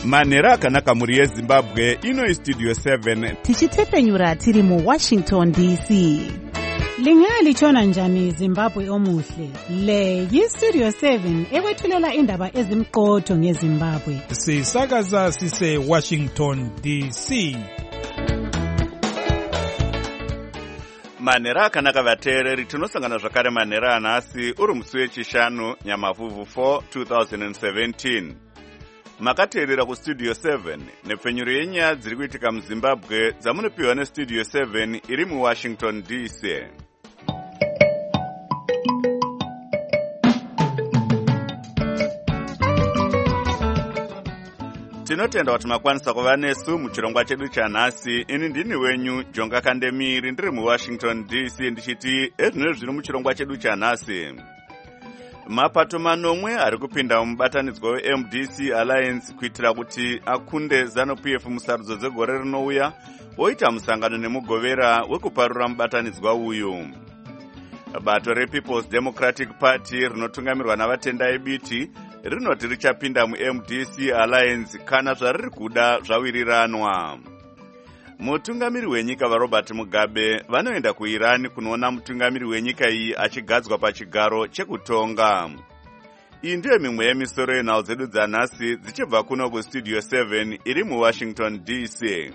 manhero akanaka mhuri yezimbabwe. Ino istudio 7 tichitepenyura tiri muWashington DC. Lingalitshona njani Zimbabwe omuhle? Le yistudio 7 ekwethulela indaba ezimqotho ngeZimbabwe. Sisakaza sise Washington DC. manhero akanaka vateereri, tinosangana zvakare manhero anhasi uri musi wechishanu Nyamavhuvhu 4 2017. Makateerera kustudio 7 nepfenyuro yenyaya dziri kuitika muZimbabwe dzamunopiwa nestudio 7 iri muWashington DC. Tinotenda kuti makwanisa kuva nesu muchirongwa chedu chanhasi. Ini ndini wenyu Jonga Kandemiri, ndiri muWashington DC, ndichiti ezvino zviri muchirongwa chedu chanhasi. Mapato manomwe ari kupinda mubatanidzwa weMDC Alliance kuitira kuti akunde ZANU-PF musarudzo dzegore rinouya, oita musangano nemugovera wekuparura mubatanidzwa uyu. Bato rePeople's Democratic Party rinotungamirwa navatenda eBiti rinoti richapinda muMDC Alliance kana zvariri kuda zvawiriranwa. Mutungamiri wenyika vaRobert Mugabe vanoenda kuIran kunoona mutungamiri wenyika iyi achigadzwa pachigaro chekutonga. Iyi ndiyo mimwe yemisoro yenhau dzedu dzanhasi dzichibva kuno kustudio 7 iri muWashington DC.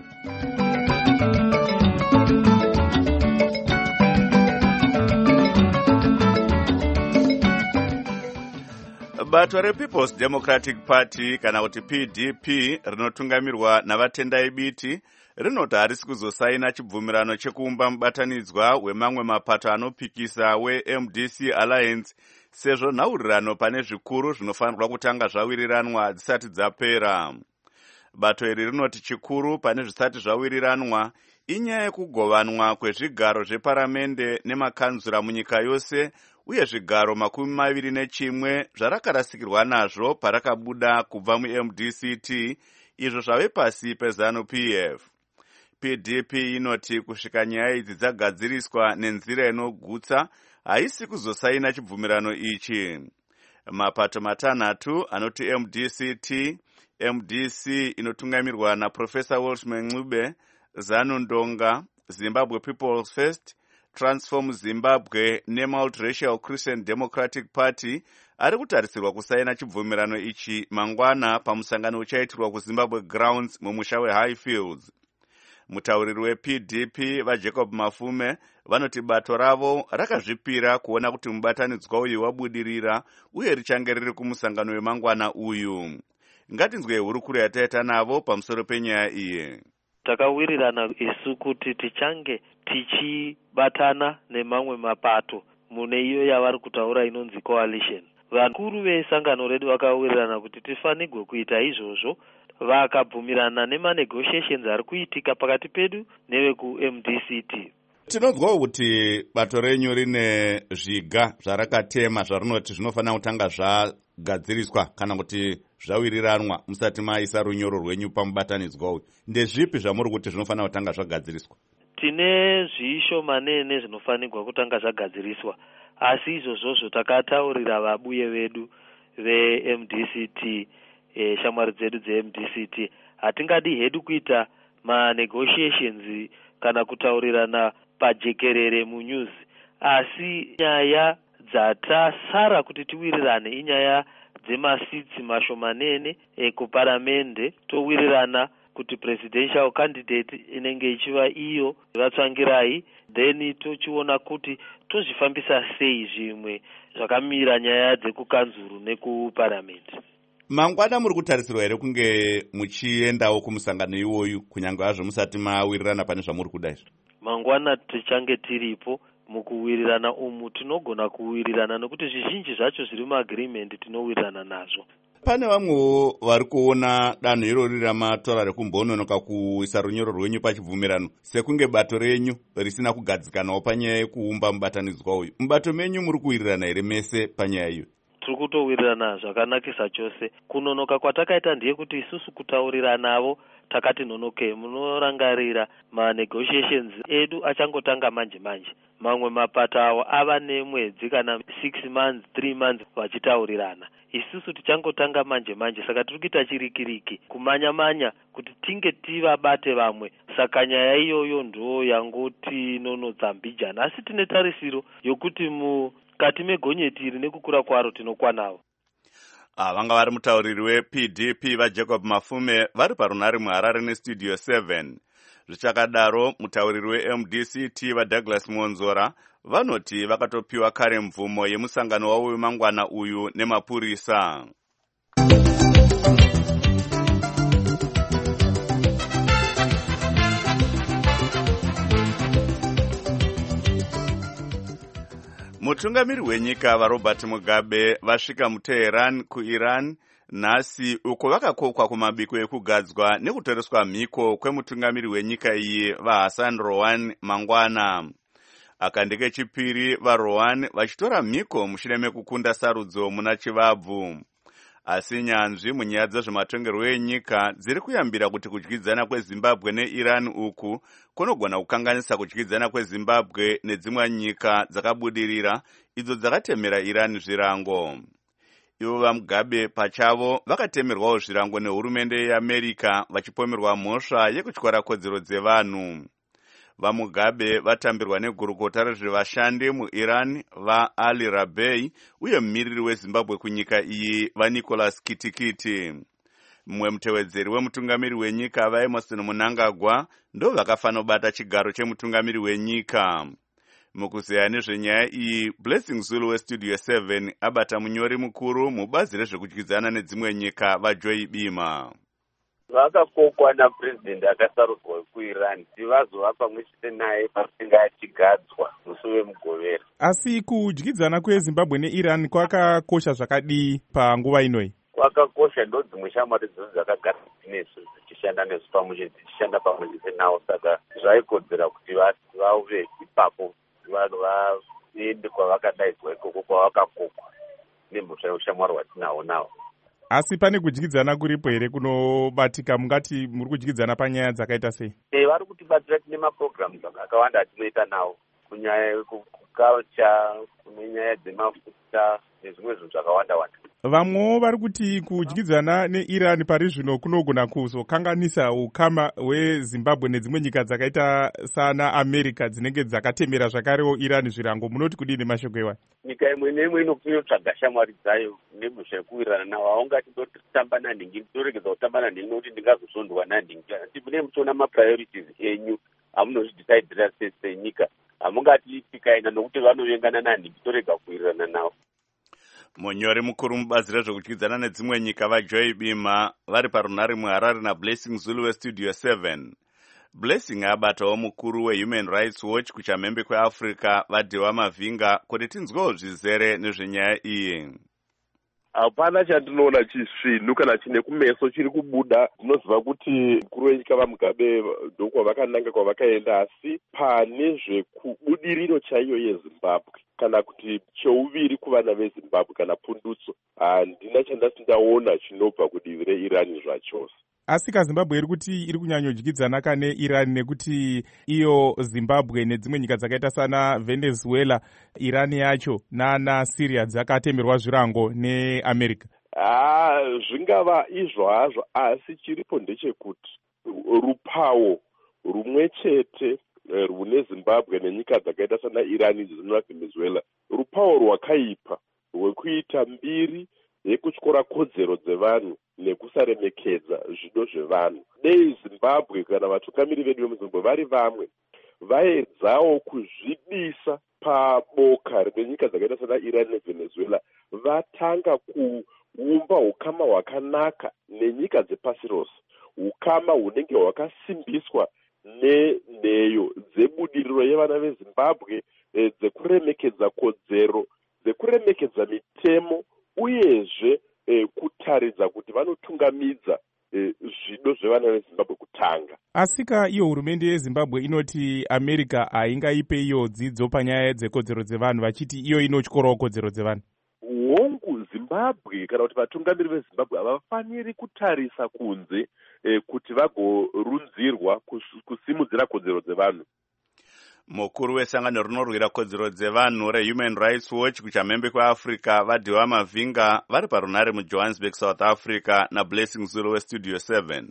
Bato rePeople's Democratic Party kana kuti PDP rinotungamirwa navatenda eBiti rinoti harisi kuzosaina chibvumirano chekuumba mubatanidzwa wemamwe mapato anopikisa weMDC Alliance sezvo nhaurirano pane zvikuru zvinofanirwa kutanga zvawiriranwa dzisati dzapera. Bato iri rinoti chikuru pane zvisati zvawiriranwa inyaya yekugovanwa kwezvigaro zveparamende nemakanzura munyika yose, uye zvigaro 21 zvarakarasikirwa nazvo parakabuda kubva muMDCT, izvo zvave pasi peZANU-PF. PDP inoti kusvika nyaya idzi dzagadziriswa nenzira inogutsa haisi kuzosaina chibvumirano ichi. Mapato matanhatu anoti MDCT, MDC inotungamirwa naProfesa Welshman Ncube, ZANU-Ndonga, Zimbabwe People's First, Transform Zimbabwe neMultiracial Christian Democratic Party ari kutarisirwa kusaina chibvumirano ichi mangwana pamusangano uchaitirwa kuZimbabwe Grounds mumusha weHighfields. Mutauriri wePDP vaJacob Mafume vanoti bato ravo rakazvipira kuona kuti mubatanidzwa uyu wabudirira uye richange riri kumusangano wemangwana uyu. Ngatinzwe hurukuro yataita navo pamusoro penyaya iyi. Takawirirana isu kuti tichange tichibatana nemamwe mapato mune iyo yavari kutaura inonzi coalition. Vakuru vesangano redu vakawirirana kuti tifanirwe kuita izvozvo, vakabvumirana nemanegotiations ari kuitika pakati pedu nevekuMDCT. Tinonzwa kuti bato renyu rine zviga zvarakatema zvarinoti zvinofanira kutanga zvagadziriswa kana kuti zvawiriranwa musati maisa runyoro rwenyu pamubatanidzwa uyu. Ndezvipi zvamuri kuti zvinofanira kutanga zvagadziriswa? Tine zvisho manene zvinofanirwa kutanga zvagadziriswa, asi izvozvo takataurira vabuye vedu veMDCT, shamwari dzedu dzeMDCT. Hatingadi hedu kuita manegotiations kana kutaurirana pajekerere munews, asi nyaya dzatasara kuti tiwirirane inyaya dzemasitsi mashomanene kuparamende. Towirirana kuti presidential candidate inenge ichiva iyo vatsvangirai, then tochiona kuti tozvifambisa sei zvimwe zvakamira nyaya dzekukanzuru nekuparamende. Mangwana muri kutarisirwa here kunge muchiendawo kumusangano iwoyu kunyange hazvo musati mawirirana pane zvamuri kuda izvo? Mangwana tichange tiripo. Mukuwirirana umu tinogona kuwirirana nokuti zvizhinji zvacho zviri muagreement tinowirirana nazvo. Pane vamwewo vari kuona danho irori ramatora rekumbononoka kuisa runyoro rwenyu pachibvumirano sekunge bato renyu risina kugadzikanawo panyaya yekuumba mubatanidzwa uyu. Mubato menyu muri kuwirirana here mese panyaya iyo? Tiri kutowirirana zvakanakisa chose. Kunonoka kwatakaita ndiye kuti isusu kutaurira navo takati nhonoke munorangarira manegotiations edu achangotanga manje mamwe mapato awo ava nemwedzi kana 6 months 3 months vachitaurirana. Isusu tichangotanga manje saka tiri kuita chirikiriki kumanya kuti tinge tivabate vamwe. Saka nyaya iyoyo ndo yangoti nonodza mbijana, asi tine tarisiro yokuti mukati megonyeti iri nekukura kwaro tinokwanawo. Vanga vari mutauriri wePDP vaJacob Mafume vari parunhare muHarare neStudio 7. Zvichakadaro, mutauriri weMDCT vaDouglas Monzora vanoti vakatopiwa kare mvumo yemusangano wavo wemangwana uyu nemapurisa. Mutungamiri wenyika vaRobert Mugabe vasvika muTehran kuIran nhasi, uko vakakokwa kumabiko ekugadzwa nekutoreswa mhiko kwemutungamiri wenyika iyi vaHassan Rouhani mangwana. Akandike chipiri vaRouhani vachitora mhiko mushure mekukunda sarudzo muna chivabvu. Asi nyanzvi munyaya dzezvematongerwo enyika dziri kuyambira kuti kudyidzana kweZimbabwe neIran uku kunogona kukanganisa kudyidzana kweZimbabwe nedzimwe nyika dzakabudirira idzo dzakatemera Iran zvirango. Ivo vaMugabe pachavo vakatemerwawo zvirango nehurumende yeAmerika vachipomerwa mhosva yekutyora kodzero dzevanhu. VaMugabe vatambirwa negurukota rezvevashandi muIran vaAli Rabei uye mumiriri weZimbabwe kunyika iyi vaNicholas Kitikiti. Mumwe mutevedzeri wemutungamiri wenyika vaEmerson Mnangagwa ndo vakafanobata chigaro chemutungamiri wenyika. Mukuzeya nezvenyaya iyi, Blessing Zulu weStudio 7 abata munyori mukuru mubazi rezvekudyidzana nedzimwe nyika vaJoy Bima. Vakakokwa naPresident akasarudzwa kuIran kuti vazova pamwe chete naye pasinga achigadzwa musi wemugovera. Asi kudyidzana kweZimbabwe neIran kwakakosha zvakadii panguva inoyi? Kwakakosha, ndo dzimwe shamwari dzose dzakagara nesu dzichishanda nesu pamwe chete, dzichishanda pamwe chete nawo, saka zvaikodzera kuti vave ipapo vaende kwavakadaidzwa ikoko kwavakakokwa nemhosva yeushamwari hwatinawo nawo. Asi pane kudyidzana kuripo here kunobatika? Mungati muri kudyidzana panyaya dzakaita sei? Vari kutibatsira, tine maprograms akawanda atinoita nawo, kunyaya yekuculture, kune nyaya dzemafuta nezvimwe zvinhu zvakawanda-wanda. Vamwewo vari kuti kudyidzana neIran pari zvino kunogona kuzokanganisa ukama hweZimbabwe nedzimwe nyika dzakaita sana America dzinenge dzakatemera zvakarewo Iran zvirango. Munoti kudini mashoko ewa? Nyika imwe neimwe inotsvaga shamwari dzayo nemhosva yekuwirirana nawo. Haungati ndotamba nanhingi, toregedza kutamba nanhingi nokuti ndingazosondwa nanhingi. Mune muchiona mapriorities enyu hamunozvidisaidhira senyika. Hamungati tikaenda nokuti vanovengana nanhingi torega kuwirirana nawo. Munyori mukuru mubazi rezvekudyidzana nedzimwe nyika vaJoy Bima vari parunhare muHarare naBlessing Zulu weStudio 7. Blessing abatawo mukuru weHuman Rights Watch kuchamhembe kweAfrica vaDewa Mavinga kuti tinzwewo zvizere nezvenyaya iyi. Hapana chandinoona chisvinu kana chine kumeso chiri kubuda. Tinoziva kuti mukuru wenyika vaMugabe ndokwavakananga kwavakaenda, asi pane zvekubudiriro chaiyo yeZimbabwe kana kuti cheuviri kuvana veZimbabwe kana pundutso, handina chandasi ndaona chinobva kudivi reIran zvachose. Asi kaZimbabwe iri kuti iri kunyanyodyidzana kane Iran nekuti iyo Zimbabwe nedzimwe nyika dzakaita sana Venezuela, Iran yacho nana Syria dzakatemerwa zvirango neAmerica. Zvingava izvo hazvo, asi chiripo ndechekuti rupawo rumwe chete rune Zimbabwe nenyika dzakaita sana Iran na Venezuela, rupawo rwakaipa rwekuita mbiri yekutyora kodzero dzevanhu nekusaremekedza zvido zvevanhu. Dei Zimbabwe kana vatungamiri vedu vemuZimbabwe vari vamwe vaedzawo kuzvibisa paboka renyika dzakaita sana Iran neVenezuela, vatanga kuumba ukama hwakanaka nenyika dzepasi rose, ukama hunenge hwakasimbiswa nenheyo dzebudiriro yevana veZimbabwe, dzekuremekedza kodzero, dzekuremekedza mitemo, uyezve kutaridza kuti vanotungamidza zvido zvevana veZimbabwe kutanga. Asika iyo hurumende yeZimbabwe inoti America haingaipe iyo dzidzo panyaya dzekodzero dzevanhu, vachiti iyo inotyorawo kodzero dzevanhu. Hongu, Zimbabwe kana kuti vatungamiri veZimbabwe havafaniri kutarisa kunze kuti vagorunzirwa kusimudzira kodzero dzevanhu. Mukuru wesangano rinorwira kodzero dzevanhu reHuman Rights Watch kuchamhembe kweAfrica Vadiwa Mavinga vari parunare muJohannesburg, South Africa naBlessing Zulu weStudio 7.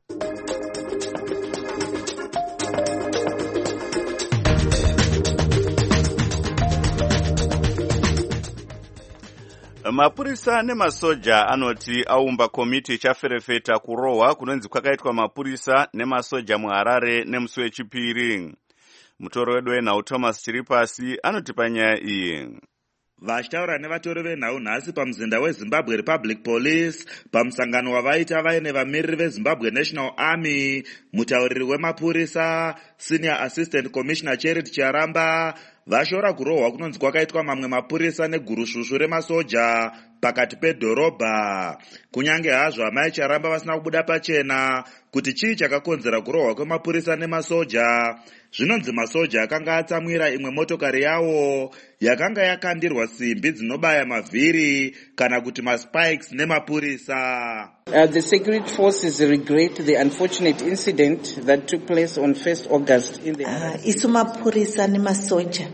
Mapurisa nemasoja anoti aumba komiti ichaferefeta kurohwa kunonzi kwakaitwa mapurisa nemasoja muHarare nemusi wechipiri. Mutoro wedu wenhau Thomas Chiripasi anoti panyaya iyi. Vachitaura nevatori venhau nhasi pamuzinda weZimbabwe Republic Police pamusangano wavaita vaine vamiriri veZimbabwe National Army, mutauriri wemapurisa Senior Assistant Commissioner Charity Chiaramba vashora kurohwa kunonzi kwakaitwa mamwe mapurisa negurushushu remasoja pakati pedhorobha. Kunyange hazvo amai Chiaramba vasina kubuda pachena kuti chii chakakonzera kurohwa kwemapurisa nemasoja. Zvinonzi masoja akanga atsamwira imwe motokari yawo yakanga yakandirwa simbi dzinobaya mavhiri kana kuti maspikes nemapurisa. The security forces regret the unfortunate incident that took place on 1st August in the isu mapurisa nemasoja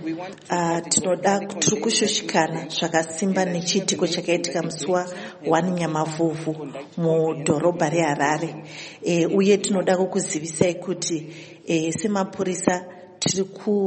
tiri kushushikana zvakasimba nechiitiko chakaitika musi wa1 Nyamavhuvhu mudhorobha reHarare, uye tinoda kukuzivisai kuti semapurisa tiri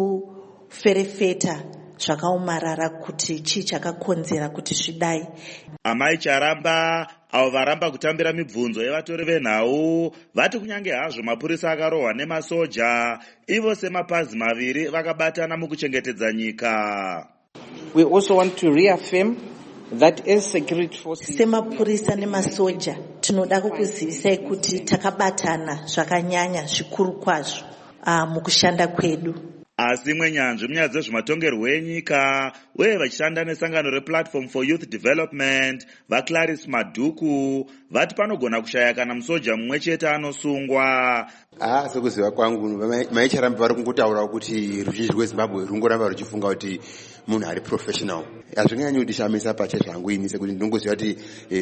kuferefeta zvakaomarara kuti chii chakakonzera kuti zvidai. Amai Chiaramba avo varamba kutambira mibvunzo yevatori venhau vati kunyange hazvo mapurisa akarohwa nemasoja, ivo semapazi maviri vakabatana mukuchengetedza nyika. We also want to reaffirm that as security forces, semapurisa nemasoja tinoda kukuzivisai kuti takabatana zvakanyanya zvikuru kwazvo mukushanda kwedu. Asi imwe nyanzvi munyaya dzezvematongerwo enyika uye vachishanda nesangano rePlatform for Youth Development vaClarice Madhuku vati panogona kushaya kana musoja mumwe chete anosungwa. Sekuziva kwangu mai Chiaramba vari kungotaura kuti ruzhinji rweZimbabwe rungoramba ruchifunga kuti munhu ari professional. Hazvinganyanyi kundishamisa pache zvangu sekuti ndinongoziva kuti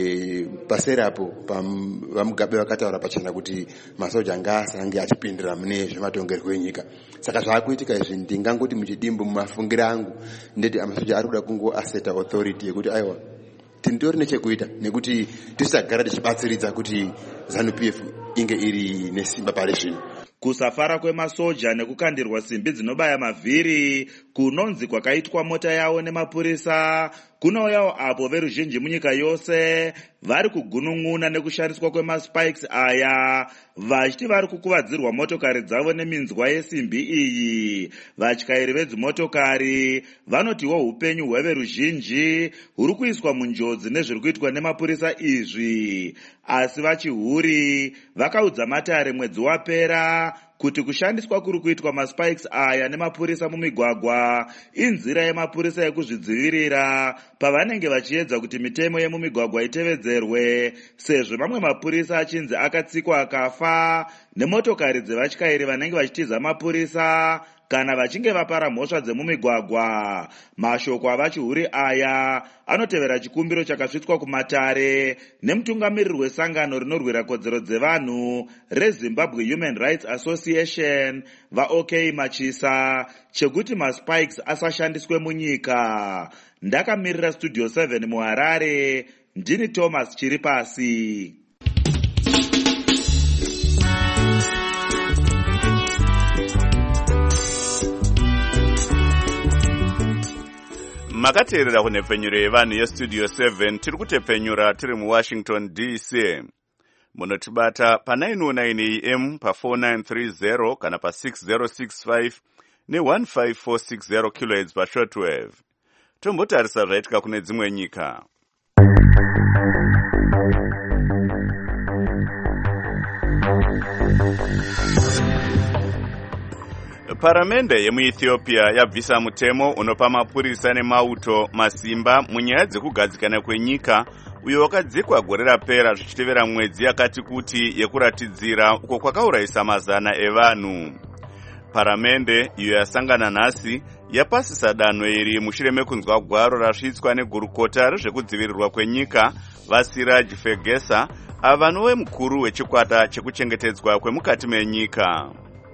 paserapo vaMugabe vakataura pachena kuti masoja ngaasange achipindira mune zvematongerwo enyika. Saka zvaakuitika izvi ndingangoti muchidimbo mumafungiro angu ndeti amasoja ari kuda kungoaseta authority yekuti aiwa tindori nechekuita nekuti tisagara tichibatsiridza kuti ZANU-PF inge iri nesimba pari zvino. Kusafara kwemasoja nekukandirwa simbi dzinobaya mavhiri kunonzi kwakaitwa mota yawo nemapurisa kunouyawo apo veruzhinji munyika yose vari kugunun'una nekushandiswa kwemaspikes aya, vachiti vari kukuvadzirwa motokari dzavo neminzwa yesimbi iyi. Vatyairi vedzimotokari vanotiwo upenyu hweveruzhinji huri kuiswa munjodzi nezviri kuitwa nemapurisa izvi, asi vachihuri vakaudza Matare mwedzi wapera kuti kushandiswa kuri kuitwa maspikes aya nemapurisa mumigwagwa inzira yemapurisa yekuzvidzivirira pavanenge vachiedza kuti mitemo yemumigwagwa itevedzerwe, sezvo mamwe mapurisa achinzi akatsikwa akafa nemotokari dzevatyairi vanenge vachitiza mapurisa kana vachinge vapara mhosva dzemumigwagwa. Mashoko avachihuri aya anotevera chikumbiro chakasvitswa kuMatare nemutungamiriri wesangano rinorwira kodzero dzevanhu reZimbabwe Human Rights Association vaOK Machisa chekuti maspikes asashandiswe munyika. Ndakamirira Studio 7 muHarare, ndini Thomas Chiripasi. Makateerera kunhepfenyuro yevanhu yeStudio 7 tiri kutepfenyura tiri muWashington DC. Munotibata pa909 AM pa4930 kana pa6065 ne15460 kHz pashortwave. Tombotarisa zvaitika kune dzimwe nyika. Paramende yemuEthiopia yabvisa mutemo unopa mapurisa nemauto masimba munyaya dzekugadzikana kwenyika uyo wakadzikwa gore rapera zvichitevera mwedzi yakati kuti yekuratidzira uko kwakaurayisa mazana evanhu. Paramende iyo yasangana nhasi yapasisa danho iri mushure mekunzwa gwaro rasvitswa negurukota rezvekudzivirirwa kwenyika Vasiraj Fegesa vanove mukuru wechikwata chekuchengetedzwa kwemukati menyika.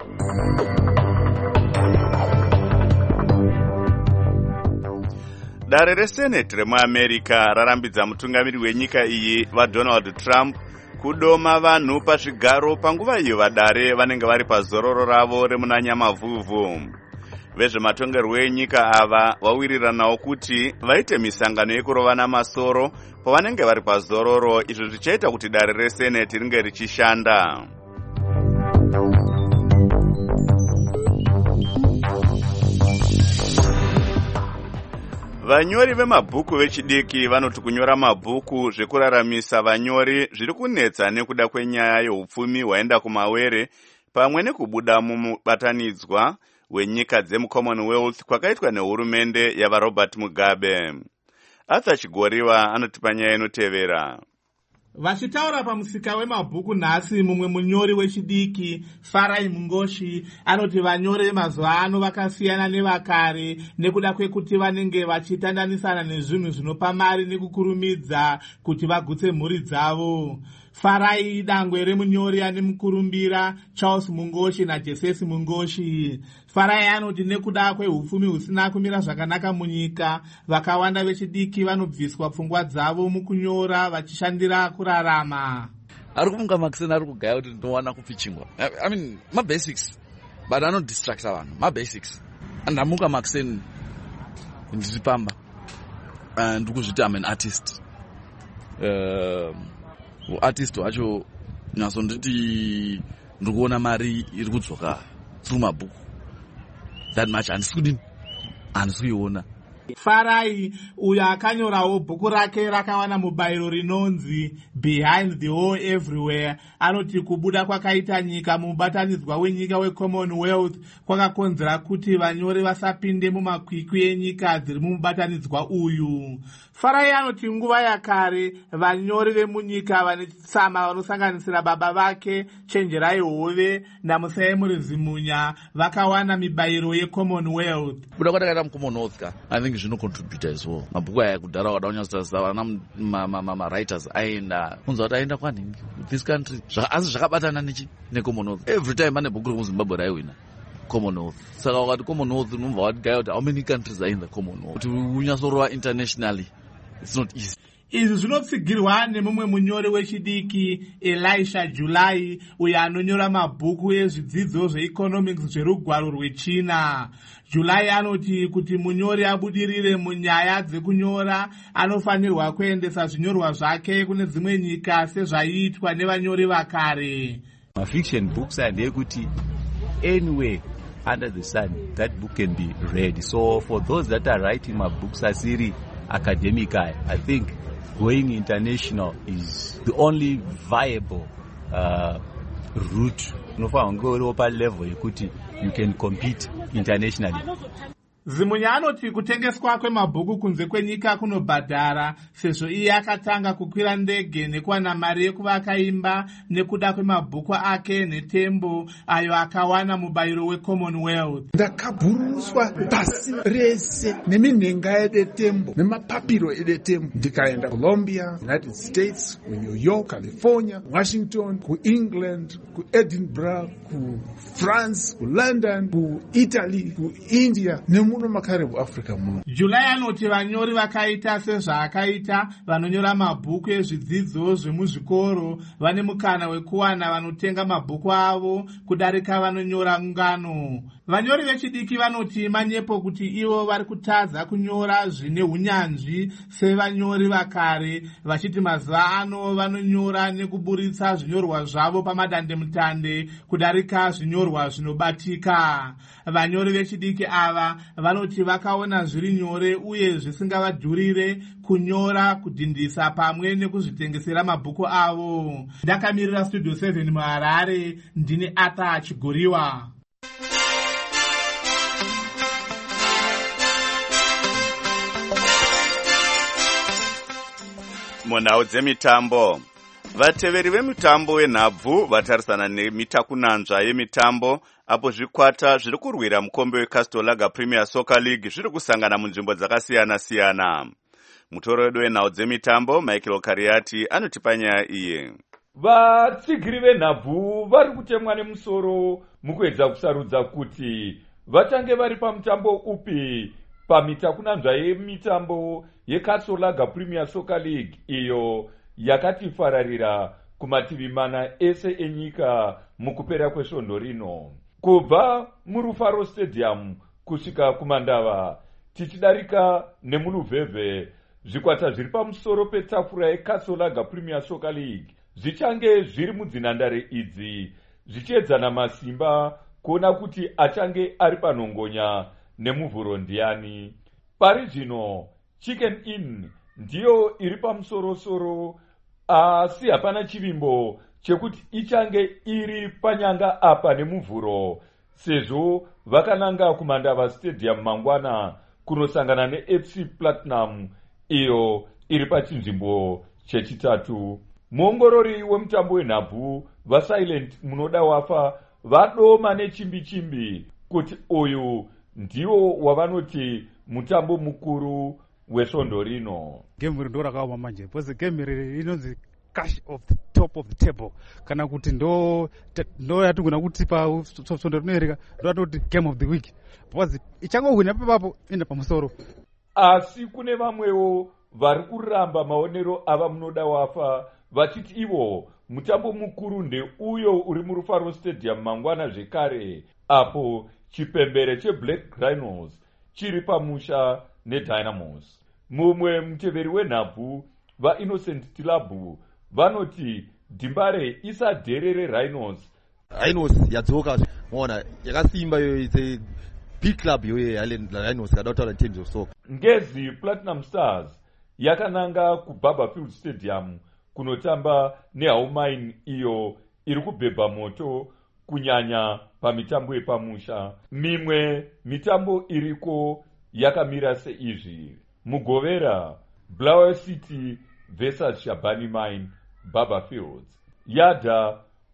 Dare reSenate remuAmerica rarambidza mutungamiri wenyika iyi vaDonald Trump kudoma vanhu pazvigaro panguva iyo vadare vanenge vari pazororo ravo remunanyamavhuvhu. Vezvematongerwo enyika ava vawiriranawo kuti vaite misangano yekurovana masoro pavanenge vari pazororo, izvo zvichaita kuti dare reSenate ringe richishanda. Vanyori vemabhuku vechidiki vanoti kunyora mabhuku zvekuraramisa vanyori zviri kunetsa nekuda kwenyaya yeupfumi hwaenda kumawere pamwe nekubuda mumubatanidzwa wenyika dzemuCommonwealth kwakaitwa nehurumende yavaRobert Mugabe. Arthur Chigoriwa anotipa nyaya inotevera. Vachitaura pamusika wemabhuku nhasi, mumwe munyori wechidiki Farai Mungoshi anoti vanyori vemazuva ano vakasiyana nevakare nekuda kwekuti vanenge vachitandanisana nezvinhu zvinopa mari nekukurumidza kuti vagutse mhuri dzavo. Farai dangwe remunyori ane mukurumbira Charles Mungoshi naJesesi Mungoshi. Farai anoti nekuda kwehupfumi husina kumira zvakanaka munyika, vakawanda vechidiki vanobviswa pfungwa dzavo mukunyora vachishandira kurarama. Ari kufunga Maxine ari kugaya kuti ndinowana kupi chingwa. I mean, my basics. But I don't distract vanhu. My basics. Ndamuka Maxine ndiri pamba. And kuzviti I'm an artist. Artist wacho nyaso nditi ndikuona mari iri kudzoka through mabhuku. That much handisikuiona. Farai uyo akanyorawo bhuku rake rakawana mubayiro rinonzi Behind the War Everywhere anoti kubuda kwakaita nyika mubatanidzwa wenyika weCommonwealth kwakakonzera kuti vanyori vasapinde mumakwikwi enyika dziri mumubatanidzwa uyu. Farai anoti nguva yakare vanyori vemunyika vane tsama vanosanganisira baba vake Chenjerai Hove naMusaemuri Zimunya vakawana mibayiro yeCommonwealth. Buda kwatakaita muCommonwealth I think zvinocontributa as well. Mabhuku aya kudhara wakadaunyatsasa vana writers aenda kunzwa kuti aenda kwanhingi this country asi zvakabatana neCommonwealth. Every time ane bhuku rekuZimbabwe raiwina Commonwealth. Saka wakati Commonwealth unomva wati gaya kuti how many countries are in the Commonwealth. Kuti unyatsorova internationally it's not easy. Izvi zvinotsigirwa nemumwe munyori wechidiki Elisha Julai uyo anonyora mabhuku ezvidzidzo zveeconomics zverugwaro rwechina. Julai anoti kuti munyori abudirire munyaya dzekunyora anofanirwa kuendesa zvinyorwa zvake kune dzimwe nyika sezvaiitwa nevanyori vakare. Fiction books are ndeyekuti anywhere under the sun that book can be read. So for those that are writing my books asiri academic, I think going international is the only viable route. Level you can compete internationally. Zimunya anoti kutengeswa kwemabhuku kunze kwenyika kunobhadhara sezvo iye akatanga kukwira ndege nekuwana mari yekuvaka imba nekuda kwemabhuku ake netembo ayo akawana mubayiro weCommonwealth. Ndakabhuruswa pasi rese neminhenga yedetembo nemapapiro edetembo ndikaenda Colombia, United States, New York, California, Washington, kuEngland, kuEdinburgh, kuFrance, kuLondon, kuItaly, kuIndia nemuno makare muAfrica muno. Julai anoti vanyori vakaita sezvaakaita vanonyora mabhuku ezvidzidzo zvemuzvikoro vane mukana wekuwana vanotenga mabhuku avo kudarika vanonyora ngano. Vanyori vechidiki vanoti manyepo kuti ivo vari kutadza kunyora zvine hunyanzvi sevanyori vakare vachiti mazuva ano vanonyora nekuburitsa zvinyorwa zvavo pamadandemutande kudarika zvinyorwa zvinobatika. Vanyori vechidiki ava vanoti vakaona zviri nyore uye zvisingavadhurire kunyora, kudhindisa pamwe nekuzvitengesera mabhuku avo. Ndakamirira Studio 7 muHarare, ndini Arthur Chigoriwa. Munhau dzemitambo. Vateveri vemutambo wenhabvu vatarisana nemitakunanzva yemitambo apo zvikwata zviri kurwira mukombe weCastle Lager Premier Soccer League zviri kusangana munzvimbo dzakasiyana-siyana. Mutoro wedu wenhau dzemitambo Michael Kariati anotipa nyaya iyi. Vatsigiri venhabvu vari kutemwa nemusoro mukuedza kusarudza kuti vatange vari pamutambo upi pamitakunanzva yemitambo yeCastle Lager Premier Soccer League iyo yakati fararira kumativi mana ese enyika mukupera kwesvondo rino. Kubva muRufaro Stadium kusvika kumandava tichidarika nemuluvhevhe, zvikwata zviri pamusoro petafura yeCastle Lager Premier Soccer League zvichange zviri mudzinhandare idzi zvichiedzana masimba kuona kuti achange ari panhongonya nemuvhuro ndiani. Pari zvino Chicken Inn ndiyo iri pamusoro-soro, asi hapana chivimbo chekuti ichange iri panyanga apa nemuvhuro, sezvo vakananga kumandava Stadium mangwana kunosangana neFC Platinum iyo iri pachinzvimbo chechitatu. Muongorori wemutambo wenhabvu vaSilent munoda wafa vadoma nechimbi-chimbi kuti uyu ndiwo wavanoti mutambo mukuru wesvondo rino. Game iri ndo rakaoma manje, because game iri inonzi cash of the top of the table, kana kuti ndo yatigona kuti pasvondo rinoereka ndo atoti game of the week, because ichangowina papapo enda pamusoro. Asi kune vamwewo vari kuramba maonero ava munoda wafa vachiti ivo mutambo mukuru ndeuyo uri muRufaro Stadium mangwana zvekare, apo chipembere cheBlack Rhinos chiri pamusha neDynamos. Mumwe muteveri wenhabvu vaInnocent Tilabu vanoti Dimbare isadherere Rhinos. Rhinos yadzoka, mona yakasimba yo, it's a big club yo Rhinos kadataura in terms of soccer. Ngezi Platinum Stars yakananga kuBarberfield Stadium kunotamba neHaumain iyo iri kubhebha moto kunyanya pamitambo yepamusha. Mimwe mitambo iriko yakamira seizvi: Mugovera Blair City vs Shabani Mine Barberfields, Yada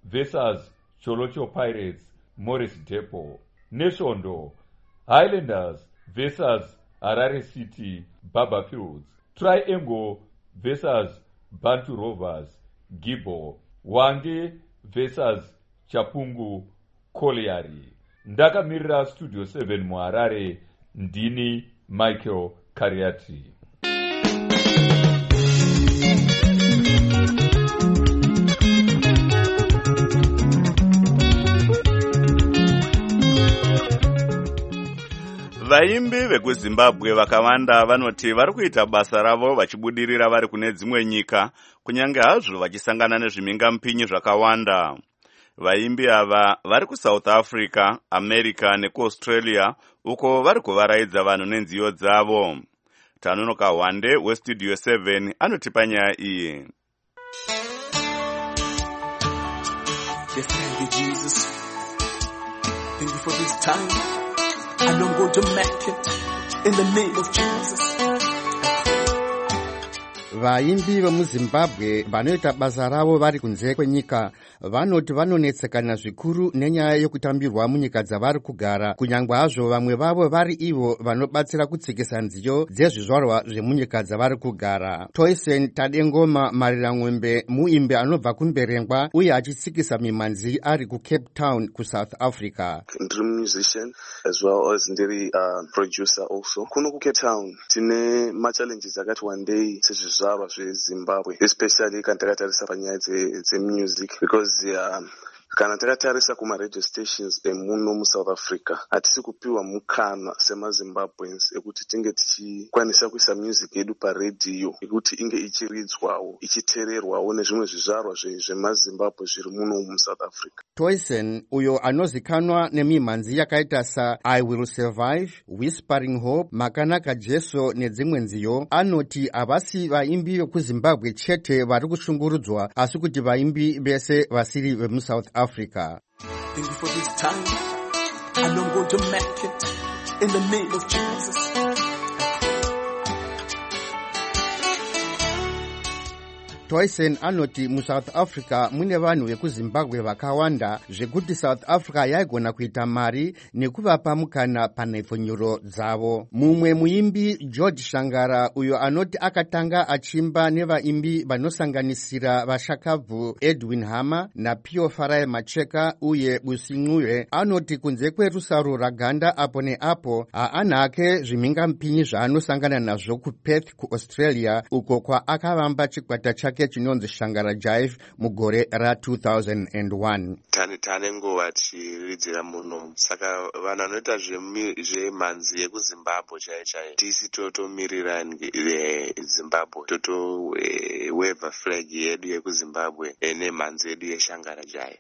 vs Cholocho Pirates Morris Depot, Neshondo Highlanders vs Harare City Barberfields, Triangle vs Bantu Rovers Gibo, Wange vs Chapungu Colliery. Ndakamirira Studio 7 muHarare, ndini Michael Kariati. Vaimbi vekuZimbabwe vakawanda vanoti vari kuita basa ravo vachibudirira vari kune dzimwe nyika, kunyange hazvo vachisangana nezvimingampinyi zvakawanda. Vaimbi ava vari kuSouth Africa, America nekuAustralia, uko vari kuvaraidza vanhu nenziyo dzavo. Tanonoka Wande weStudio 7 anotipa nyaya iyi. Yes, thank you, Jesus. Thank you for this time. And I'm going to make it in the name of Jesus. Vaimbi vemuZimbabwe vanoita basa ravo vari kunze kwenyika vanoti vanonetsekana zvikuru nenyaya yokutambirwa munyika dzavari kugara, kunyangwe hazvo vamwe vavo vari ivo vanobatsira kutsikisa nziyo dzezvizvarwa zvemunyika dzavari kugara. Toysen Tadengoma Mariramwembe muimbi anobva kuMberengwa uye achitsikisa mimanzi ari kuCape Town kuSouth Africa. Ndiri musician as well as ndiri producer also. Kuno kuCape Town tine machallenges akati wandei sezvizvarwa zveZimbabwe, especially kana takatarisa panyaya dzemusic, because kana takatarisa kuma-radio stations emuno muSouth Africa hatisi kupiwa mukana semaZimbabweans ekuti tinge tichikwanisa kuisa music yedu paredhiyo ekuti inge ichiridzwawo ichitererwawo nezvimwe zvizvarwa zvemaZimbabwe zviri muno muSouth Africa. Toysen uyo anozikanwa nemimhanzi yakaita saI Will Survive, Whispering Hope, Makanaka Jesu nedzimwe nziyo, anoti havasi vaimbi vekuZimbabwe chete vari kushungurudzwa asi kuti vaimbi vese vasiri vemuSouth Africa. Thank you for this time, and I'm going to make it in the name of Jesus. Toysen anoti muSouth Africa mune vanhu vekuZimbabwe vakawanda zvekuti South Africa yaigona kuita mari nekuvapa mukana panhepfonyuro dzavo. Mumwe muimbi George Shangara uyo anoti akatanga achimba nevaimbi vanosanganisira vashakabvu Edwin Hammer naPio Farai Macheka uye Busin'uye anoti kunze kwerusaro raganda apo neapo haanhake zvimhingamupinyi zvaanosangana nazvo kuPerth kuAustralia uko kwaakavamba chikwata chake chinonzi Shangara Jive mugore ra2001. Tane nguva tichiridzira muno, saka vanhu vanoita zvemhanzi yekuZimbabwe chaiyo tisi totomirira Zimbabwe, weva flag yedu yekuZimbabwe nemhanzi yedu yeShangara Jive.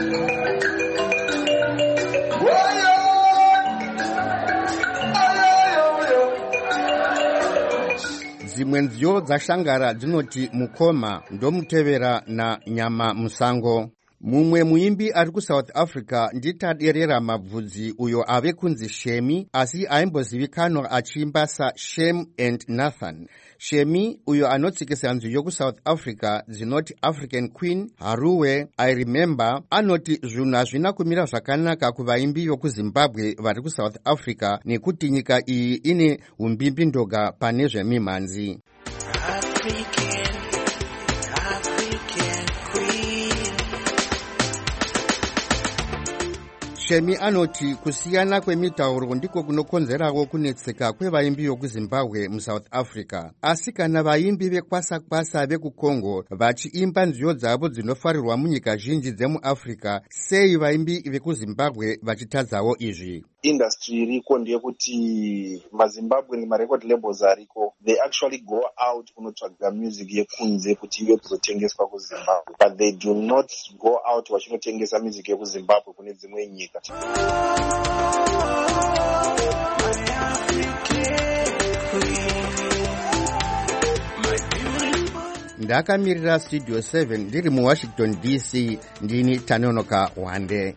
Dzimwe nziyo dzaShangara dzinoti mukoma ndomutevera naNyama Musango. Mumwe muimbi ari kuSouth Africa nditaderera mabvudzi uyo ave kunzi Shemi asi aimbozivikanwa achiimba saShem and Nathan. Shemi uyo anotsikisa nziyo kuSouth Africa dzinoti African Queen, Haruwe, I Remember anoti zvinhu hazvina kumira zvakanaka kuvaimbi vekuZimbabwe vari kuSouth Africa nekuti nyika iyi ine umbimbi ndoga pane zvemimhanzi. Shemi anoti kusiyana kwemitauro ndiko kunokonzerawo kunetseka kwevaimbi vekuZimbabwe muSouth Africa. Asi kana vaimbi vekwasa-kwasa vekuCongo vachiimba nziyo dzavo dzinofarirwa munyika zhinji dzemuAfrica, sei vaimbi vekuZimbabwe vachitadzawo izvi? Industry iriko ndeyekuti maZimbabwe marecord labels ariko, they actually go out kunotsvaga music yekunze kuti ive kuzotengeswa kuZimbabwe, but they do not go out vachinotengesa music yekuZimbabwe kune dzimwe nyika. Ndakamirira Studio 7 ndiri muWashington DC, ndini Tanonoka Wande.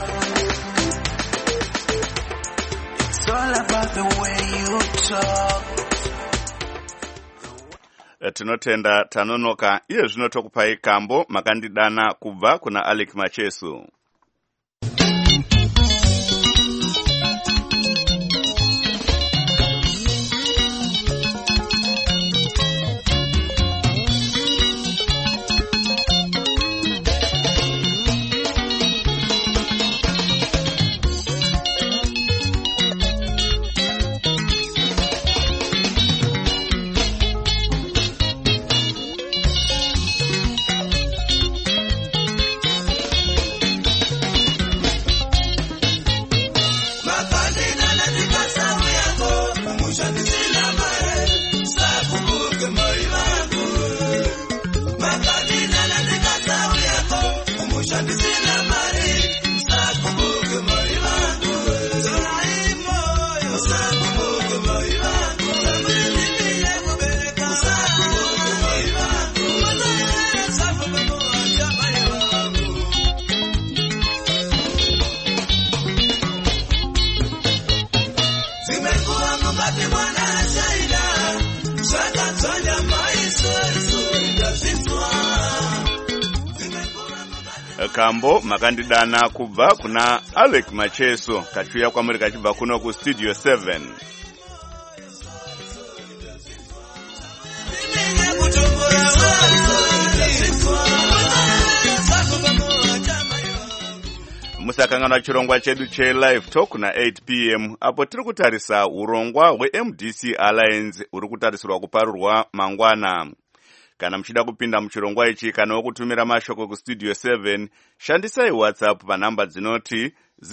Tinotenda Tanonoka. Iye zvino tokupai kambo makandidana kubva kuna Alec Machesu. Kambo makandidana kubva kuna Alec Macheso kachuya kwamuri kachibva kuno ku Studio 7. Musakanganwa chirongwa chedu che-Live Talk na 8 p.m. apo tiri kutarisa urongwa hweMDC Alliance uri kutarisirwa kuparurwa mangwana. Kana muchida kupinda muchirongwa ichi kana wokutumira mashoko ku Studio 7, shandisai WhatsApp panhamba dzinoti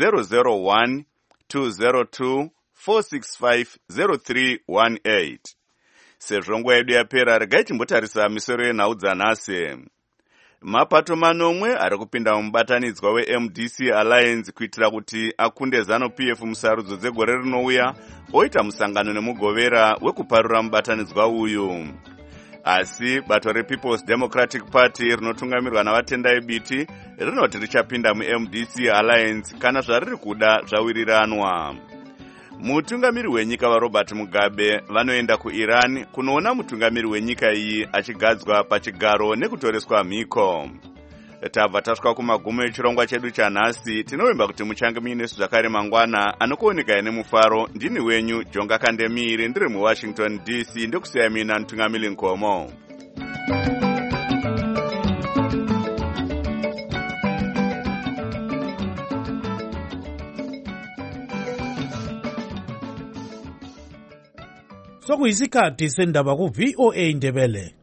001-202-465-0318. Sezvo nguva yedu yapera, regai timbotarisa misoro yenhau dzanhasi. Mapato manomwe ari kupinda mubatanidzwa weMDC Alliance kuitira kuti akunde ZANU-PF musarudzo dzegore rinouya, oita musangano nemugovera wekuparura mubatanidzwa uyu. Asi bato rePeople's Democratic Party rinotungamirwa navatendai biti rinoti richapinda muMDC Alliance kana zvariri kuda zvawiriranwa. mutungamiri wenyika vaRobert Mugabe vanoenda kuIran kunoona mutungamiri wenyika iyi achigadzwa pachigaro nekutoreswa mhiko. Tabva tasvika kumagumo echirongwa chedu chanhasi. Tinovimba kuti muchange muinesu zvakare mangwana. Anokuoneka nemufaro ndini wenyu Jonga Kandemiri, ndiri muWashington DC, ndekusiya mina Ntungamiri Nkomo. Sokuyisikhathi sendaba ku VOA Ndebele.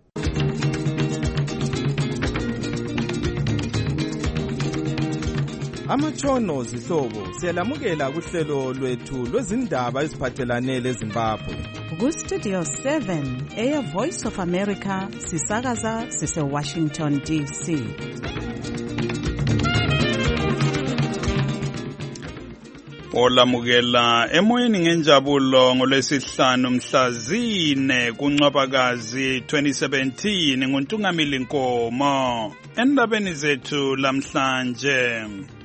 Amatshono zihlobo siyalamukela kuhlelo lwethu lwezindaba eziphathelane leZimbabwe. Ku Studio 7 Air Voice of America sisakaza sise Washington DC. Olamukela emoyeni ngenjabulo ngolwesihlanu mhla zine kuNcwabakazi 2017 nguNtungamili Nkomo. Endabeni zethu lamhlanje,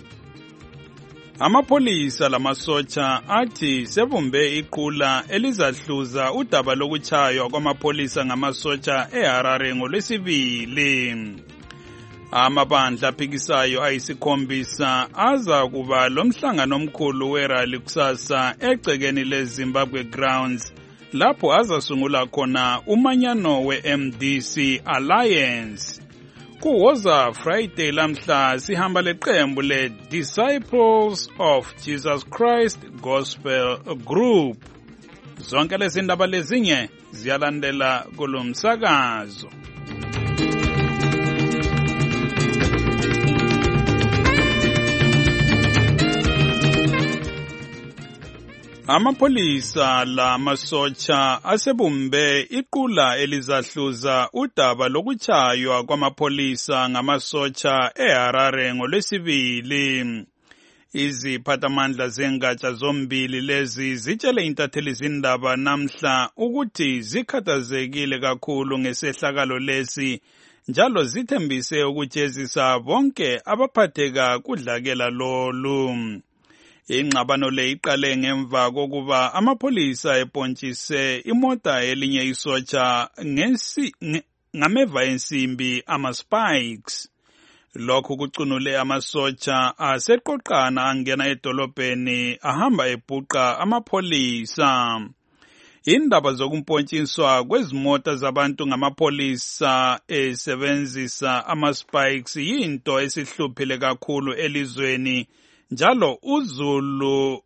amapolisa lamasotsha athi sebumbe iqula elizahluza udaba lokuchaywa kwamapolisa ngamasotsha eHarare ngolwesibili. Amabandla aphikisayo ayisikhombisa aza kuba lomhlangano omkhulu werally kusasa egcekeni leZimbabwe Grounds lapho azasungula khona umanyano we-MDC Alliance. Kuwoza Friday lamhla sihamba leqembu le-Disciples of Jesus Christ Gospel Group. Zonke lezi ndaba lezinye ziyalandela kulomsakazo. Amapolisa lamasotsha asebumbe iqula elizahluza udaba lokuchaywa kwamapolisa ngamasotsha eHarare ngolwesibili. Iziphathamandla zengatsha zombili lezi zitshele intatheli zindaba namhla ukuthi zikhathazekile kakhulu ngesehlakalo lesi, njalo zithembise ukujezisa bonke abaphatheka kudlakela lolu. Ingxabano le iqale ngemva kokuba amapolisa epontshise imota elinye isotsha ngameva ensimbi ama-spikes. Lokhu kucunule amasotsha aseqoqana angena edolobheni ahamba ebhuqa amapolisa. Indaba zokumpontshiswa kwezimota zabantu ngamapolisa esebenzisa ama-spikes yinto esihluphile kakhulu elizweni, njalo uZulu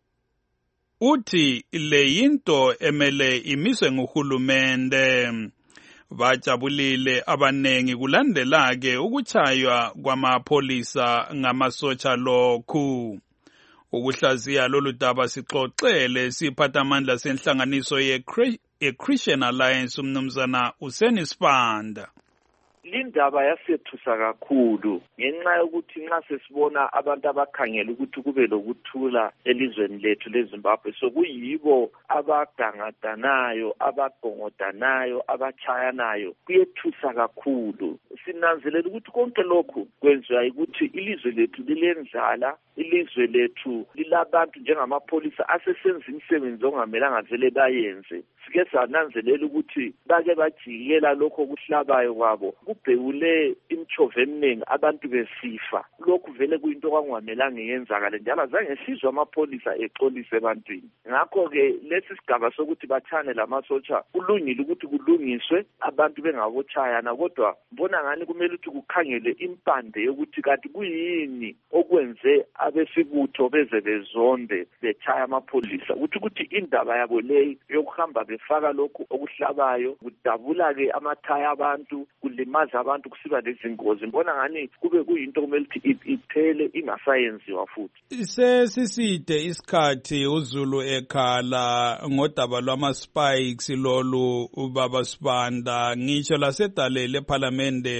uthi le yinto emele imiswe nguhulumende. Bajabulile abanengi kulandela-ke ukuchaywa kwamapolisa ngamasotsha lokhu. Ukuhlaziya lolu daba sixoxele siphathamandla senhlanganiso ye-Christian Alliance umnumzana Useni Sibanda. Lindaba yasethusa kakhulu ngenxa yokuthi nxa sesibona abantu abakhangela ukuthi kube lokuthula elizweni lethu leZimbabwe sokuyibo abadangadanayo, abagongotanayo, abachayanayo, kuyethusa kakhulu. Sinanzelela ukuthi konke lokhu kwenziwa ukuthi ilizwe lethu lilendlala, ilizwe lethu lilabantu njengamapolisa asesenza imisebenzi ongamelanga vele bayenze. Sike sananzelela ukuthi bake bajikela lokho kuhlabayo kwabo kubhekule imchove eminingi abantu besifa. Lokhu vele kuyinto okwangamelanga yenzakale, njalo azange sizwe amapolisa exolisa ebantwini. Ngakho-ke lesi sigaba sokuthi bathane lamasotsha kulungile ukuthi kulungiswe abantu bengabochayana, kodwa mbona ngani kumele ukuthi kukhangele impande yokuthi kanti kuyini okwenze abesibutho beze bezonde bechaya amapolisa, ukuthi indaba yabo leyi yokuhamba befaka lokhu okuhlabayo kudabula-ke amathaya abantu, kulimaza abantu, kusiba lezingozi. Mbona ngani kube kuyinto kumele ukuthi iphele ingasayenziwa futhi. Sesiside isikhathi uZulu ekhala ngodaba lwama-spikes lolu ubaba Sibanda, ngitsho lasedalele ePhalamende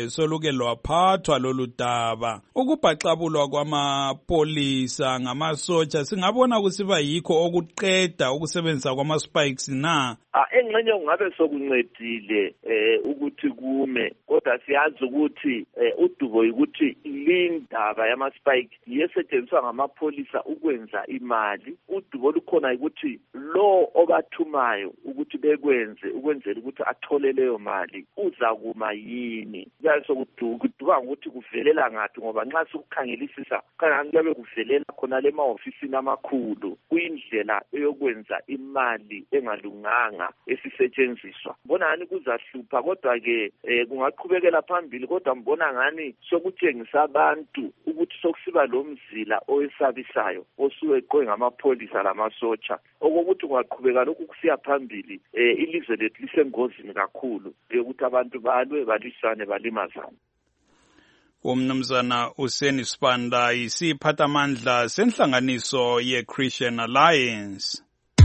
soluke lwaphathwa lolu daba. Ukubhaxabulwa kwamapolisa ngamasotsha singabona kusiba yikho okuqeda ukusebenzisa kwama-spikes na? Engxenye kungabe sokuncedile ukuthi kume, kodwa siyazi ukuthi udubo ukuthi lindaba yama-spike yesetshenziswa ngamapolisa ukwenza imali. Udubo olukhona ukuthi lo obathumayo ukuthi ukwenzela ukuthi athole leyo mali uzakuma yini. Kuyabe sokuduka ngokuthi kuvelela ngaphi, ngoba nxa sikukhangelisisa kuyabe kuvelela khona le mahofisini amakhulu, kuyindlela eyokwenza imali engalunganga esisetshenziswa. Mbona ngani kuzahlupha, kodwa-ke kungaqhubekela phambili, kodwa mbona ngani sokutshengisa abantu ukuthi sokusiba lo mzila owesabisayo osuke eqwe ngamapholisa lamasotsha, okokuthi kungaqhubeka lokhu kusiya phambili ilizwe lethu lisengozini kakhulu yokuthi abantu balwe balwisane balimazane. Umnumzana Useni Sibanda yisiphathamandla senhlanganiso ye-Christian Alliance.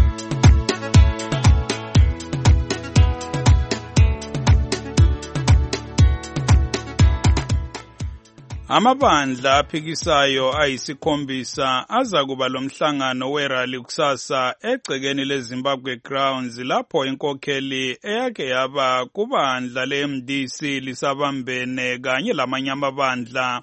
Amabandla aphikisayo ayisikhombisa aza kuba lomhlangano werally kusasa egcekeni leZimbabwe Grounds, lapho inkokheli eyake yaba kubandla le-MDC lisabambene kanye lamanye amabandla